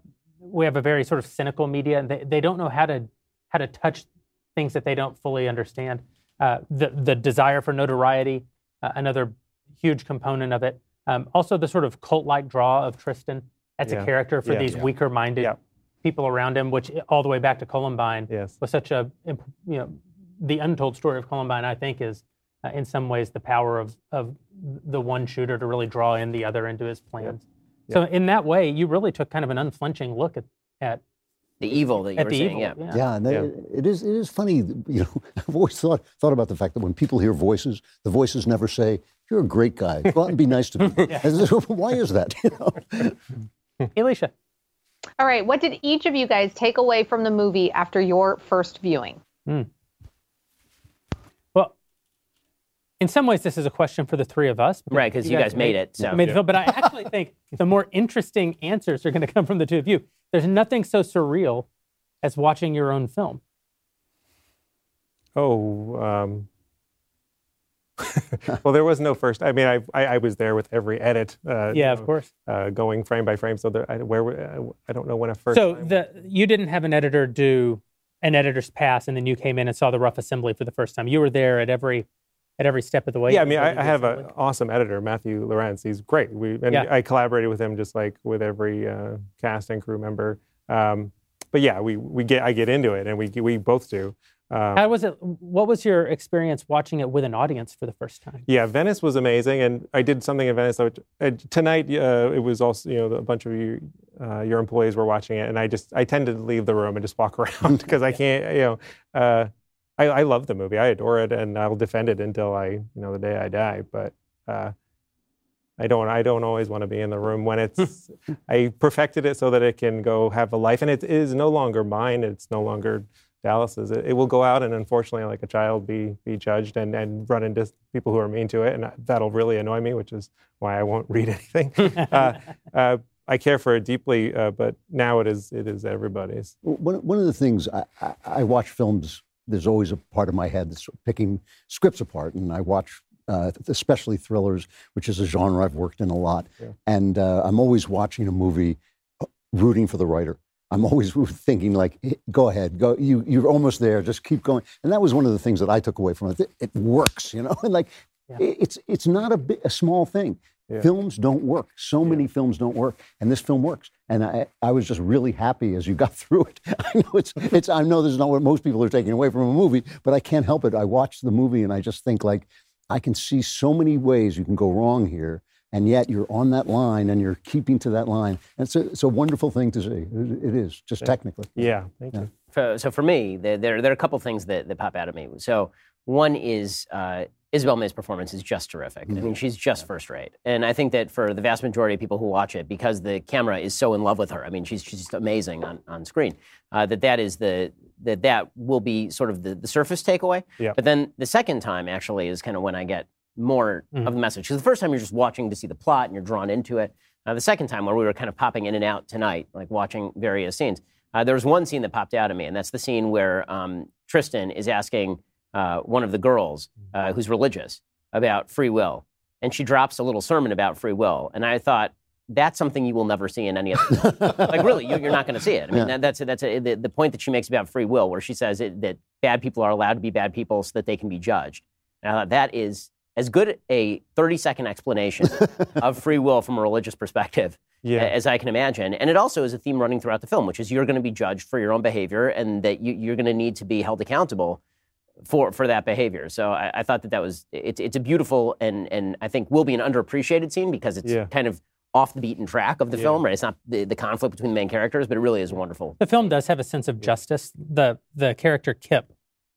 sort of cynical media, and they don't know how to touch things that they don't fully understand. The desire for notoriety, another huge component of it. Also, the sort of cult-like draw of Tristan as a character for these weaker-minded people around him, which all the way back to Columbine was such a, the untold story of Columbine, I think, is in some ways the power of the one shooter to really draw in the other into his plans. So in that way, you really took kind of an unflinching look at The evil that you were saying, yeah. And it is funny. I've always thought about the fact that when people hear voices, the voices never say, "You're a great guy. Go out and be nice to me." Why is that? Alicia. All right. What did each of you guys take away from the movie after your first viewing? Well, in some ways, this is a question for the three of us. Right, because you guys made it. So. Made the film, but I actually think the more interesting answers are going to come from the two of you. There's nothing so surreal as watching your own film. Well, there was no first. I mean, I was there with every edit. Of course. Going frame by frame. So I don't know when a first. So you didn't have an editor do an editor's pass, and then you came in and saw the rough assembly for the first time. You were there at every step of the way. Yeah, I mean, I have an awesome editor, Matthew Lorenz. He's great. I collaborated with him just like with every cast and crew member. But yeah, I get into it, and we both do. How was it? What was your experience watching it with an audience for the first time? Yeah, Venice was amazing, and I did something in Venice. Tonight, it was also a bunch of you, your employees were watching it, and I tended to leave the room and just walk around because I can't. I love the movie. I adore it, and I'll defend it until the day I die. But I don't always want to be in the room when it's. I perfected it so that it can go have a life, and it is no longer mine. It's no longer Dallas's. It will go out and unfortunately, like a child, be judged and run into people who are mean to it, and that'll really annoy me, which is why I won't read anything. I care for it deeply, but now it is everybody's. One of the things I watch films. There's always a part of my head that's picking scripts apart, and I watch especially thrillers, which is a genre I've worked in a lot. Yeah. And I'm always watching a movie, rooting for the writer. I'm always thinking like, go ahead, go. You're almost there. Just keep going. And that was one of the things that I took away from it. It works, and like it's not a small thing. Yeah. Films don't work. So many films don't work, and this film works. And I was just really happy as you got through it. I know it's. I know this is not what most people are taking away from a movie, but I can't help it. I watched the movie and I just think like, I can see so many ways you can go wrong here, and yet you're on that line and you're keeping to that line. And it's a wonderful thing to see. It is just technically. Yeah, thank you. So for me, there are a couple things that pop out at me. So one is Isabel May's performance is just terrific. I mean, she's just first rate. And I think that for the vast majority of people who watch it, because the camera is so in love with her, I mean, she's just amazing on screen, that will be sort of the surface takeaway. Yeah. But then the second time actually is kind of when I get more of the message. Because the first time you're just watching to see the plot and you're drawn into it. The second time where we were kind of popping in and out tonight, like watching various scenes, there was one scene that popped out at me, and that's the scene where Tristan is asking one of the girls who's religious about free will. And she drops a little sermon about free will. And I thought, that's something you will never see in any other like really, you're not going to see it. I mean, that's the point that she makes about free will, where she says that bad people are allowed to be bad people so that they can be judged. And I thought that is as good a 30-second explanation of free will from a religious perspective as I can imagine. And it also is a theme running throughout the film, which is you're going to be judged for your own behavior, and that you're going to need to be held accountable for that behavior. So I thought that was it's a beautiful and I think will be an underappreciated scene, because it's kind of off the beaten track of the film, right? It's not the conflict between the main characters, but it really is wonderful. The film does have a sense of justice. The character Kip,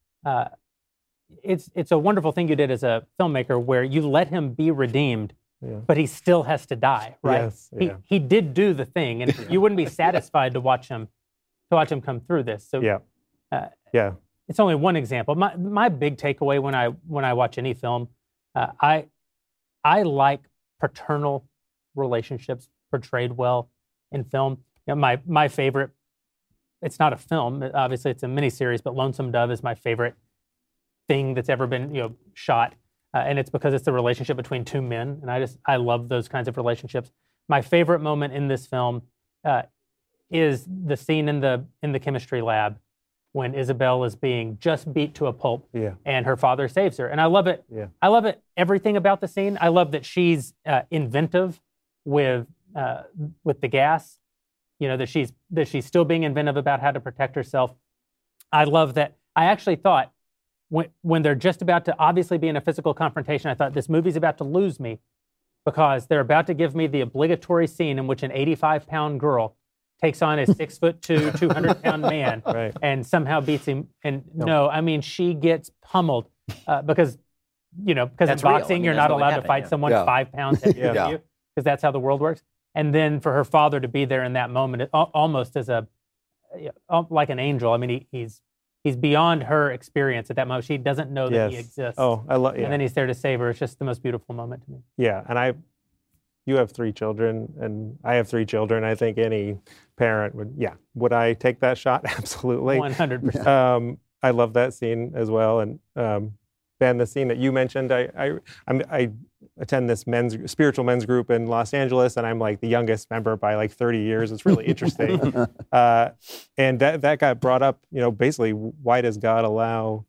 it's a wonderful thing you did as a filmmaker, where you let him be redeemed, but he still has to die, right? Yes, he did do the thing, and you wouldn't be satisfied to watch him come through this. So it's only one example. My big takeaway when I watch any film, I like paternal relationships portrayed well in film. You know, my favorite, it's not a film, obviously it's a miniseries, but Lonesome Dove is my favorite thing that's ever been shot, and it's because it's the relationship between two men, and I love those kinds of relationships. My favorite moment in this film is the scene in the chemistry lab when Isabel is being just beat to a pulp, and her father saves her, and I love it. I love it. Everything about the scene. I love that she's inventive with the gas. You know, that she's still being inventive about how to protect herself. I love that. I actually thought when they're just about to obviously be in a physical confrontation, I thought this movie's about to lose me, because they're about to give me the obligatory scene in which an 85-pound girl takes on a 6'2", 200-pound man Right. and somehow beats him. And no, I mean, she gets pummeled because in That's real. boxing, I mean, you're that's not what would allowed to happen, fight yeah. someone Yeah. 5 pounds heavier Yeah. than you, because that's how the world works. And then for her father to be there in that moment, almost as like an angel. I mean, he's beyond her experience at that moment. She doesn't know that he Yes. exists. Oh, I love. Yeah. And then he's there to save her. It's just the most beautiful moment to me. Yeah, and you have 3 children, and I have 3 children. I think any parent would I take that shot? Absolutely. 100%. I love that scene as well. And Ben, the scene that you mentioned, I attend this spiritual men's group in Los Angeles, and I'm like the youngest member by like 30 years. It's really interesting. And that got brought up, basically, why does God allow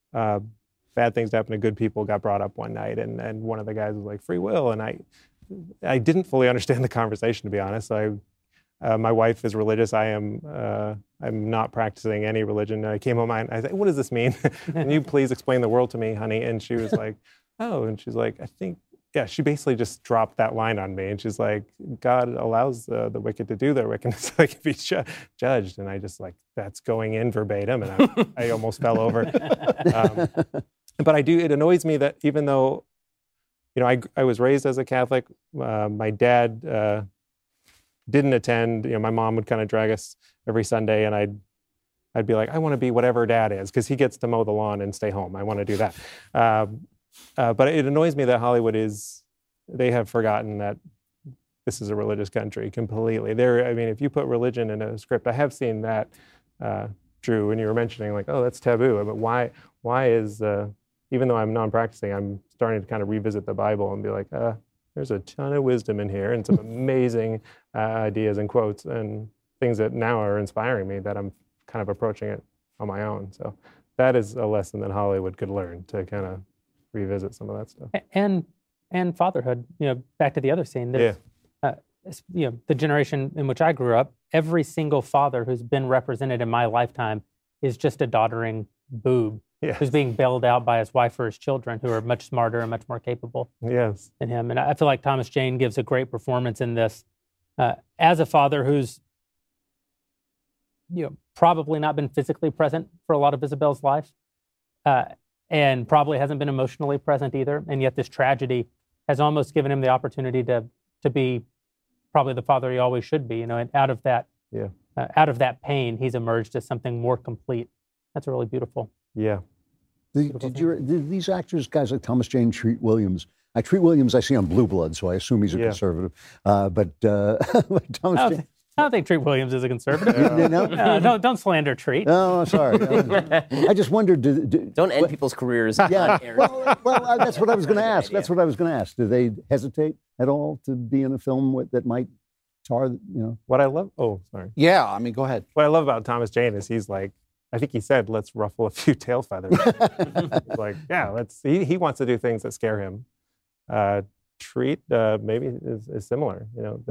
bad things to happen to good people? Got brought up one night, and one of the guys was like, free will. And I didn't fully understand the conversation, to be honest. My wife is religious. I'm not practicing any religion. I came home and I said, what does this mean? Can you please explain the world to me, honey? And she was like, oh, and she's like, I think, yeah, she basically just dropped that line on me. And she's like, God allows the wicked to do their wickedness so they can be judged. And I just that's going in verbatim. And I almost fell over. But it annoys me that even though, I was raised as a Catholic, my dad didn't attend. My mom would kind of drag us every Sunday, and I'd be like, I want to be whatever dad is, because he gets to mow the lawn and stay home. I want to do that. But it annoys me that Hollywood they have forgotten that this is a religious country completely. If you put religion in a script, I have seen that, Drew, when you were mentioning that's taboo. But why is, even though I'm non-practicing, I'm starting to kind of revisit the Bible and be like, there's a ton of wisdom in here and some amazing ideas and quotes and things that now are inspiring me, that I'm kind of approaching it on my own. So that is a lesson that Hollywood could learn, to kind of revisit some of that stuff. And fatherhood. Back to the other scene. The generation in which I grew up, every single father who's been represented in my lifetime is just a doddering boob who's being bailed out by his wife or his children, who are much smarter and much more capable than him. And I feel like Thomas Jane gives a great performance in this as a father who's probably not been physically present for a lot of Isabel's life, and probably hasn't been emotionally present either. And yet this tragedy has almost given him the opportunity to be probably the father he always should be. And out of that pain, he's emerged as something more complete. That's really beautiful. Yeah. Did these actors, guys like Thomas Jane, Treat Williams? Treat Williams I see on Blue Blood, so I assume he's a conservative. But Thomas Jane... I don't think Treat Williams is a conservative. No? Don't slander Treat. Oh, sorry. I just wondered... Don't end people's careers. Yeah. Well, that's what I was going to ask. That's what I was going to ask. Do they hesitate at all to be in a film that might tar, What I love... Oh, sorry. Yeah, I mean, go ahead. What I love about Thomas Jane is he's like, I think he said, let's ruffle a few tail feathers. He wants to do things that scare him. Treat maybe is similar.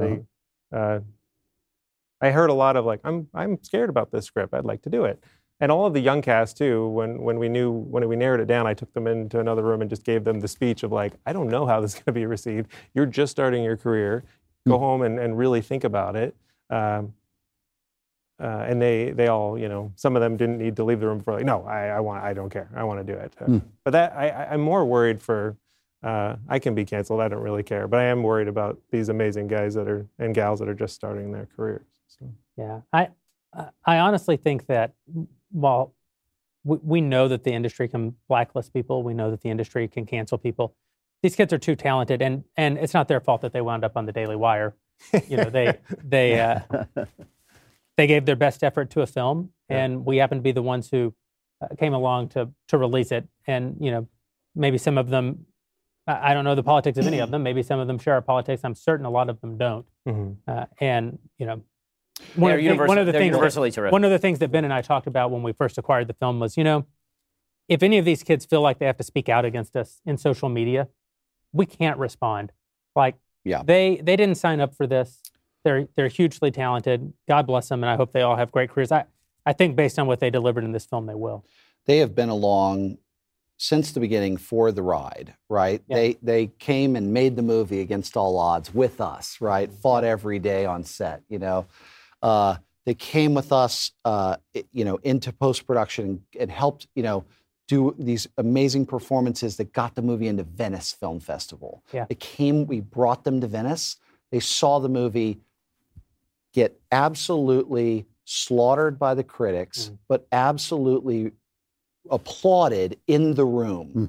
I heard a lot of I'm scared about this script. I'd like to do it. And all of the young cast too, when we narrowed it down, I took them into another room and just gave them the speech of I don't know how this is going to be received. You're just starting your career. Go home and really think about it. And they all, some of them didn't need to leave the room before I don't care. I want to do it. But I'm more worried for, I can be canceled. I don't really care. But I am worried about these amazing guys and gals that are just starting their careers. So. Yeah. I honestly think that while we know that the industry can blacklist people, we know that the industry can cancel people, these kids are too talented, and it's not their fault that they wound up on the Daily Wire. They gave their best effort to a film, and we happen to be the ones who came along to release it. And maybe some of them, I don't know the politics of any of them. Maybe some of them share our politics. I'm certain a lot of them don't. Mm-hmm. One of the things that Ben and I talked about when we first acquired the film was, if any of these kids feel like they have to speak out against us in social media, we can't respond. They didn't sign up for this. They're hugely talented. God bless them, and I hope they all have great careers. I think based on what they delivered in this film, they will. They have been along since the beginning for the ride, right? Yeah. They came and made the movie against all odds with us, right? Fought every day on set, They came with us, into post-production and helped, do these amazing performances that got the movie into Venice Film Festival. Yeah. We brought them to Venice. They saw the movie get absolutely slaughtered by the critics, but absolutely applauded in the room.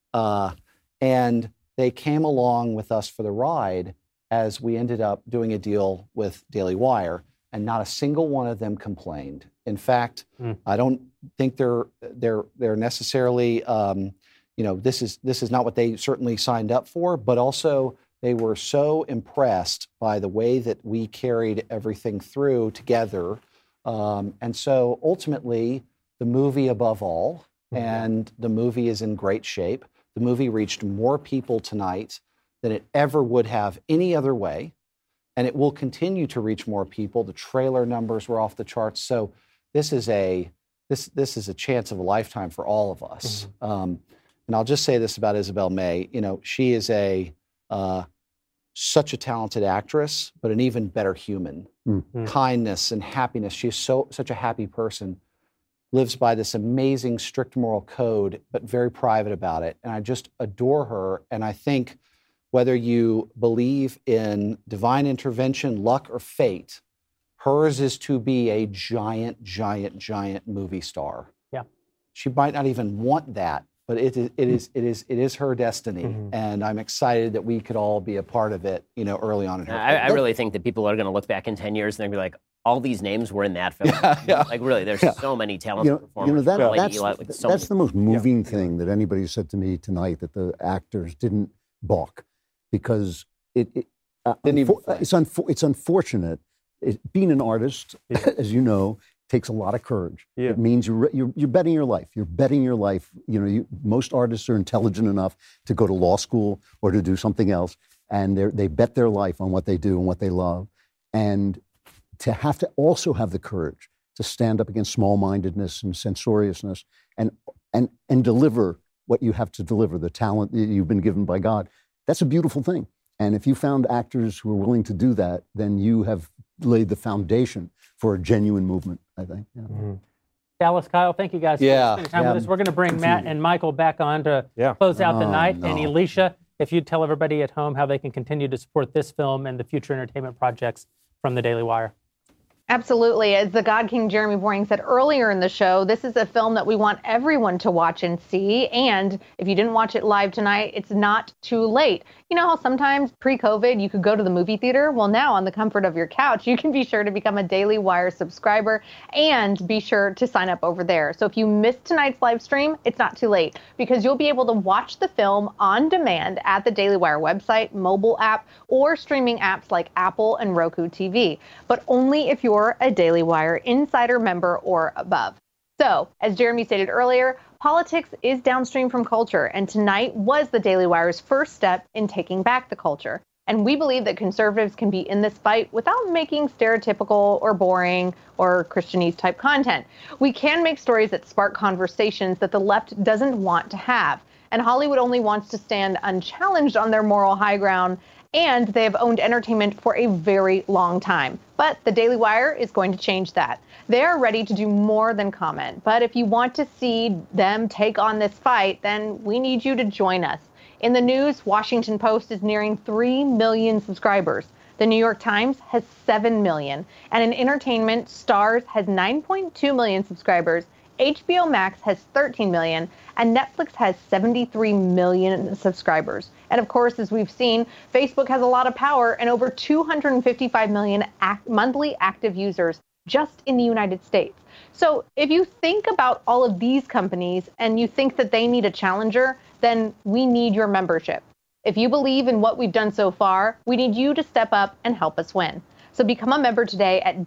And they came along with us for the ride as we ended up doing a deal with Daily Wire, and not a single one of them complained. In fact, I don't think they're necessarily, this is not what they certainly signed up for, but also they were so impressed by the way that we carried everything through together. And so ultimately, the movie above all, and the movie is in great shape. The movie reached more people tonight than it ever would have any other way. And it will continue to reach more people. The trailer numbers were off the charts. So this is a chance of a lifetime for all of us. And I'll just say this about Isabel May. She is such a talented actress, but an even better human. Kindness and happiness. She's such a happy person. Lives by this amazing strict moral code, but very private about it. And I just adore her. And I think whether you believe in divine intervention, luck, or fate, hers is to be a giant, giant, giant movie star. Yeah. She might not even want that, but it is her destiny. And I'm excited that we could all be a part of it, early on in her career. I really think that people are going to look back in 10 years and they're going to be like, all these names were in that film. Like, really, there's so many talented performers. That's the most moving thing that anybody said to me tonight, that the actors didn't balk, because it's unfortunate. Being an artist, as you know, takes a lot of courage. It means you're betting your life. You're betting your life. Most artists are intelligent enough to go to law school or to do something else, and they bet their life on what they do and what they love. And to have to also have the courage to stand up against small-mindedness and censoriousness and deliver what you have to deliver, the talent that you've been given by God, that's a beautiful thing. And if you found actors who are willing to do that, then you have laid the foundation for a genuine movement, I think. Dallas, Kyle, thank you guys for spending time with us. We're going to bring Matt and Michael back on to close out the night. And Alicia, if you'd tell everybody at home how they can continue to support this film and the future entertainment projects from the Daily Wire. Absolutely. As the God King Jeremy Boring said earlier in the show, this is a film that we want everyone to watch and see. And if you didn't watch it live tonight, it's not too late. You know how sometimes pre-COVID you could go to the movie theater? Well, now on the comfort of your couch, you can be sure to become a Daily Wire subscriber and be sure to sign up over there. So if you missed tonight's live stream, it's not too late, because you'll be able to watch the film on demand at the Daily Wire website, mobile app, or streaming apps like Apple and Roku TV, but only if you're a Daily Wire Insider member or above. So, as Jeremy stated earlier, politics is downstream from culture, and tonight was the Daily Wire's first step in taking back the culture. And we believe that conservatives can be in this fight without making stereotypical or boring or Christianese type content. We can make stories that spark conversations that the left doesn't want to have. And Hollywood only wants to stand unchallenged on their moral high ground, and they have owned entertainment for a very long time. But the Daily Wire is going to change that. They are ready to do more than comment. But if you want to see them take on this fight, then we need you to join us. In the news, Washington Post is nearing 3 million subscribers. The New York Times has 7 million. And in entertainment, Starz has 9.2 million subscribers. HBO Max has 13 million, and Netflix has 73 million subscribers. And of course, as we've seen, Facebook has a lot of power and over 255 million monthly active users just in the United States. So if you think about all of these companies and you think that they need a challenger, then we need your membership. If you believe in what we've done so far, we need you to step up and help us win. So become a member today at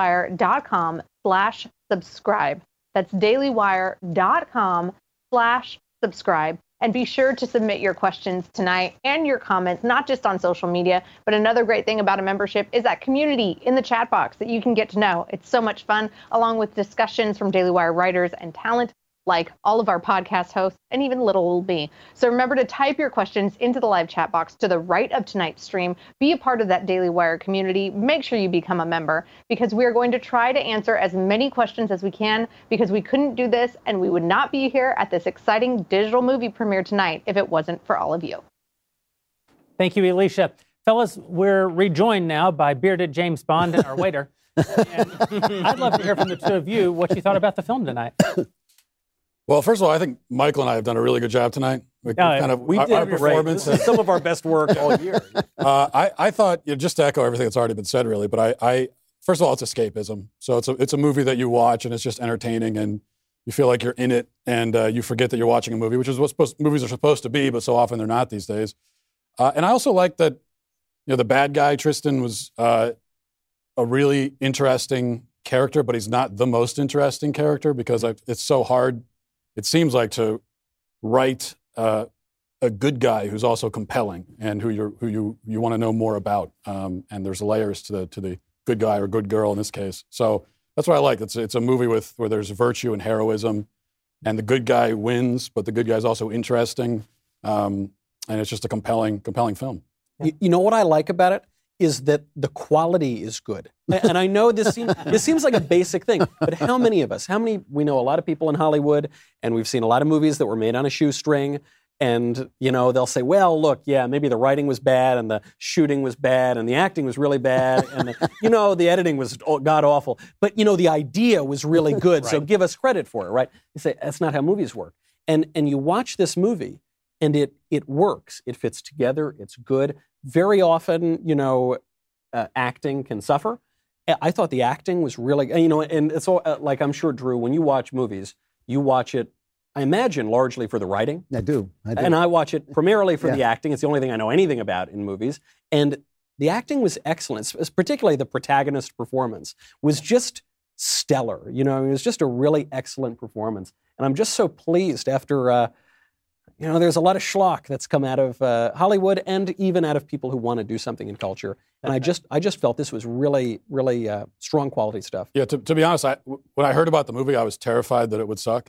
dailywire.com/subscribe. That's dailywire.com/subscribe. And be sure to submit your questions tonight and your comments, not just on social media, but another great thing about a membership is that community in the chat box that you can get to know. It's so much fun, along with discussions from Daily Wire writers and talent. like all of our podcast hosts, and even little old me. So remember to type your questions into the live chat box to the right of tonight's stream. Be a part of that Daily Wire community. Make sure you become a member, because we are going to try to answer as many questions as we can, because we couldn't do this and we would not be here at this exciting digital movie premiere tonight if it wasn't for all of you. Thank you, Alicia. Fellas, we're rejoined now by bearded James Bond and our waiter. And I'd love to hear from the two of you what you thought about the film tonight. Well, first of all, I think Michael and I have done a really good job tonight. We did our performance. This is some of our best work all year. I thought, just to echo everything that's already been said, really, but I first of all, it's escapism. So it's a movie that you watch and it's just entertaining and you feel like you're in it and you forget that you're watching a movie, which is what movies are supposed to be, but so often they're not these days. And I also like that, the bad guy, Tristan, was a really interesting character, but he's not the most interesting character because it's so hard, it seems like, to write a good guy who's also compelling and who you want to know more about. And there's layers to the good guy or good girl in this case. So that's what I like. It's a movie where there's virtue and heroism, and the good guy wins, but the good guy's also interesting, and it's just a compelling film. You know what I like about it is that the quality is good. And I know this seems like a basic thing, but how many we know a lot of people in Hollywood, and we've seen a lot of movies that were made on a shoestring, and, they'll say, well, look, yeah, maybe the writing was bad, and the shooting was bad, and the acting was really bad, and, the editing was god-awful. But, the idea was really good, so give us credit for it, right? You say, that's not how movies work. And you watch this movie, and it works. It fits together. It's good. Very often, acting can suffer. I thought the acting was really, and it's all, like, I'm sure, Drew, when you watch movies, you watch it, I imagine, largely for the writing. I do. And I watch it primarily for the acting. It's the only thing I know anything about in movies. And the acting was excellent, particularly the protagonist performance was just stellar. It was just a really excellent performance. And I'm just so pleased after, there's a lot of schlock that's come out of Hollywood and even out of people who want to do something in culture. And I just felt this was really, really strong quality stuff. Yeah, to be honest, when I heard about the movie, I was terrified that it would suck.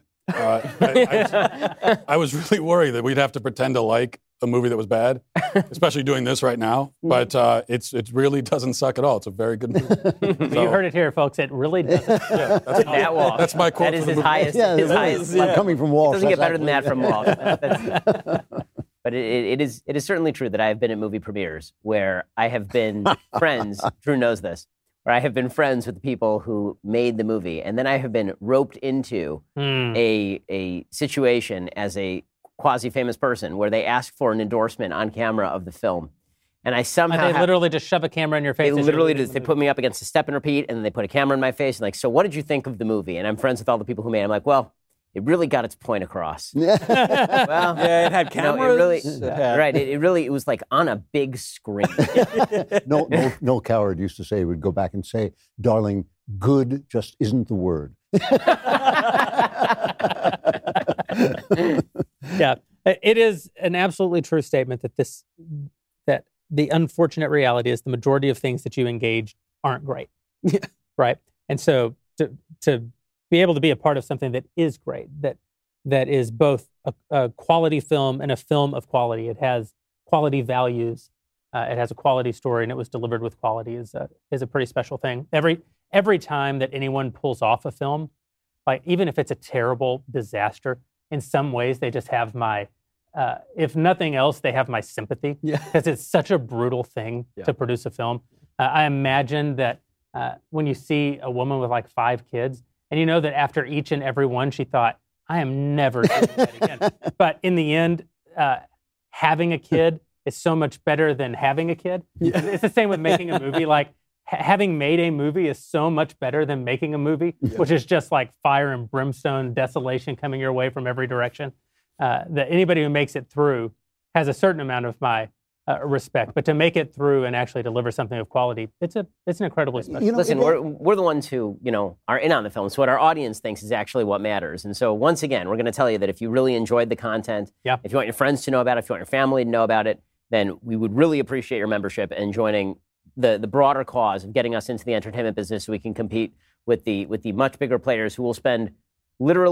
I was really worried that we'd have to pretend to like a movie that was bad, especially doing this right now. But it really doesn't suck at all. It's a very good movie. You heard it here, folks. It really doesn't. That's my quote. That is his highest. His highest. Coming from Walsh. It doesn't get better than that from Walsh. But it is certainly true that I have been at movie premieres where I have been friends. Drew knows this. Where I have been friends with the people who made the movie, and then I have been roped into a situation as a quasi-famous person where they ask for an endorsement on camera of the film, and I somehow they literally just shove a camera in your face. They literally just, they put me up against a step and repeat, and then they put a camera in my face, and like, so what did you think of the movie? And I'm friends with all the people who made it. I'm like, well, it really got its point across. Well, yeah, it had cameras. It was like on a big screen. Noel Coward used to say, he would go back and say, darling, good just isn't the word. Yeah, it is an absolutely true statement that the unfortunate reality is the majority of things that you engage aren't great. Yeah. Right? And so to be able to be a part of something that is great, that is both a quality film and a film of quality. It has quality values, it has a quality story, and it was delivered with quality is a pretty special thing. Every time that anyone pulls off a film, like even if it's a terrible disaster, in some ways they just have my, if nothing else, they have my sympathy, because it's such a brutal thing to produce a film. I imagine that when you see a woman with like 5 kids, and you know that after each and every one, she thought, I am never doing that again. But in the end, having a kid is so much better than having a kid. Yeah. It's the same with making a movie. Like, having made a movie is so much better than making a movie, which is just like fire and brimstone, desolation coming your way from every direction. That anybody who makes it through has a certain amount of my respect, but to make it through and actually deliver something of quality, it's an incredibly special. Listen, we're the ones who are in on the film. So what our audience thinks is actually what matters. And so once again, we're going to tell you that if you really enjoyed the content, if you want your friends to know about it, if you want your family to know about it, then we would really appreciate your membership and joining the broader cause of getting us into the entertainment business so we can compete with the much bigger players who will spend literally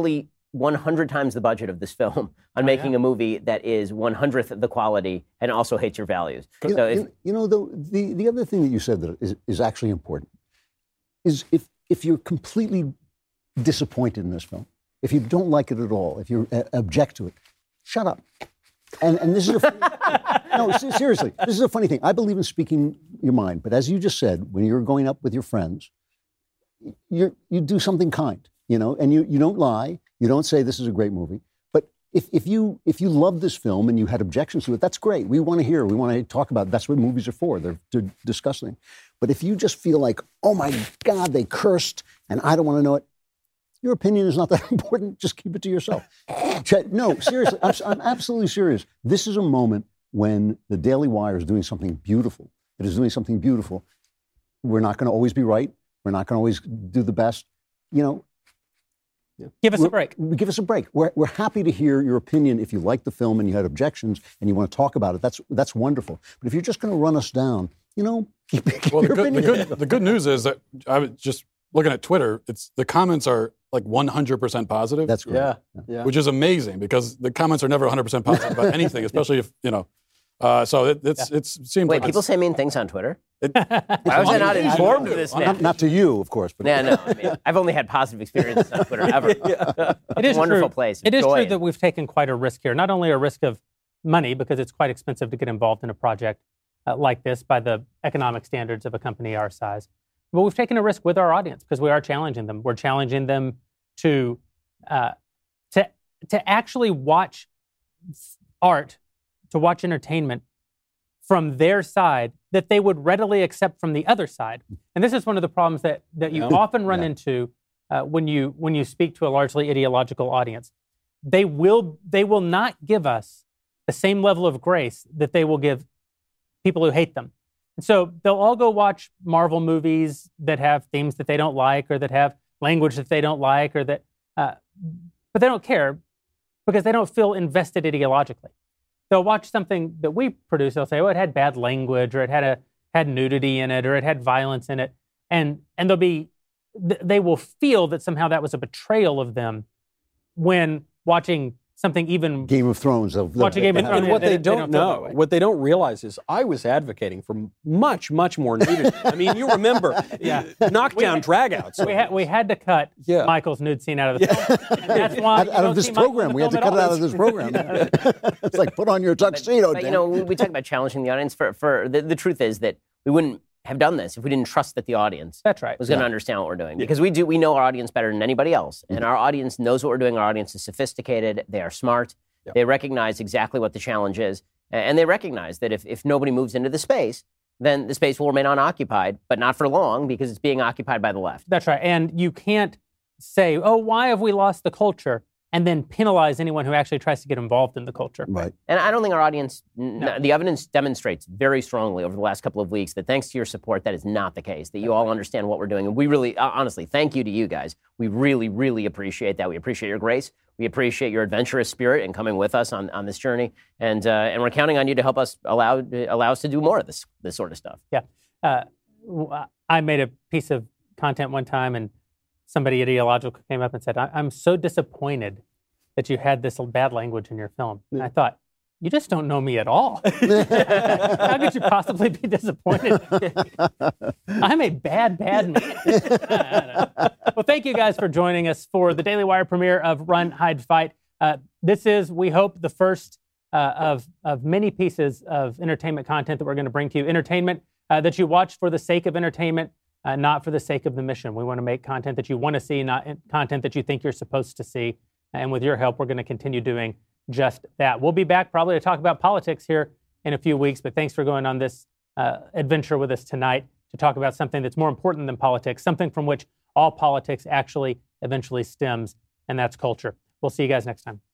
100 times the budget of this film on making a movie that is 100th the quality and also hates your values. The other thing that you said that is actually important is if you're completely disappointed in this film, if you don't like it at all, if you object to it, shut up. And this is seriously, this is a funny thing. I believe in speaking your mind, but as you just said, when you're going up with your friends, you do something kind, and you don't lie. You don't say this is a great movie. But if you love this film and you had objections to it, that's great. We want to hear. We want to talk about it. That's what movies are for. They're discussing. But if you just feel like, oh my God, they cursed and I don't want to know it, your opinion is not that important. Just keep it to yourself. No, seriously, I'm absolutely serious. This is a moment when the Daily Wire is doing something beautiful. It is doing something beautiful. We're not going to always be right. We're not going to always do the best. Give us a break. Give us a break. We're happy to hear your opinion if you like the film and you had objections and you want to talk about it. That's wonderful. But if you're just going to run us down, keep your opinion. The good news is that I was just looking at Twitter. The comments are like 100% positive. That's great. Yeah. Which is amazing because the comments are never 100% positive about anything, especially if So it seems. Wait, people say mean things on Twitter. Why was I not informed of this? Not to you, of course. But no. I mean, I've only had positive experiences on Twitter ever. It is a wonderful true. place. It is Enjoy true that we've taken quite a risk here. Not only a risk of money, because it's quite expensive to get involved in a project like this by the economic standards of a company our size, but we've taken a risk with our audience because we are challenging them. We're challenging them to actually watch art, to watch entertainment from their side that they would readily accept from the other side. And this is one of the problems that you often run into when you speak to a largely ideological audience. They will not give us the same level of grace that they will give people who hate them. And so they'll all go watch Marvel movies that have themes that they don't like or that have language that they don't like or that, but they don't care because they don't feel invested ideologically. They'll watch something that we produce. They'll say, "Oh, it had bad language, or it had nudity in it, or it had violence in it," and they will feel that somehow that was a betrayal of them when watching something even Game of Thrones. Watching Game of Thrones. And what they don't know, what they don't realize is I was advocating for much, much more nudity. I mean, you remember, knockdown dragouts. We had to cut Michael's nude scene out of the film. And that's why out of this program. We had to cut it out of this program. It's like, put on your tuxedo. But we talk about challenging the audience. For the truth is that we wouldn't have done this if we didn't trust that the audience was going to understand what we're doing. Because we know our audience better than anybody else. And our audience knows what we're doing. Our audience is sophisticated. They are smart. They recognize exactly what the challenge is. And they recognize that if nobody moves into the space, then the space will remain unoccupied, but not for long because it's being occupied by the left. That's right. And you can't say, oh, why have we lost the culture? And then penalize anyone who actually tries to get involved in the culture. Right. And I don't think our audience, the evidence demonstrates very strongly over the last couple of weeks that thanks to your support, that is not the case, that you all understand what we're doing. And we really, honestly, thank you to you guys. We really, really appreciate that. We appreciate your grace. We appreciate your adventurous spirit and coming with us on this journey. And we're counting on you to help us allow us to do more of this sort of stuff. Yeah. I made a piece of content one time and somebody ideological came up and said, I'm so disappointed that you had this bad language in your film. And I thought, you just don't know me at all. How could you possibly be disappointed? I'm a bad man. Well, thank you guys for joining us for the Daily Wire premiere of Run, Hide, Fight. This is, we hope, the first of many pieces of entertainment content that we're going to bring to you. Entertainment that you watch for the sake of entertainment, not for the sake of the mission. We want to make content that you want to see, not content that you think you're supposed to see. And with your help, we're going to continue doing just that. We'll be back probably to talk about politics here in a few weeks, but thanks for going on this adventure with us tonight to talk about something that's more important than politics, something from which all politics actually eventually stems, and that's culture. We'll see you guys next time.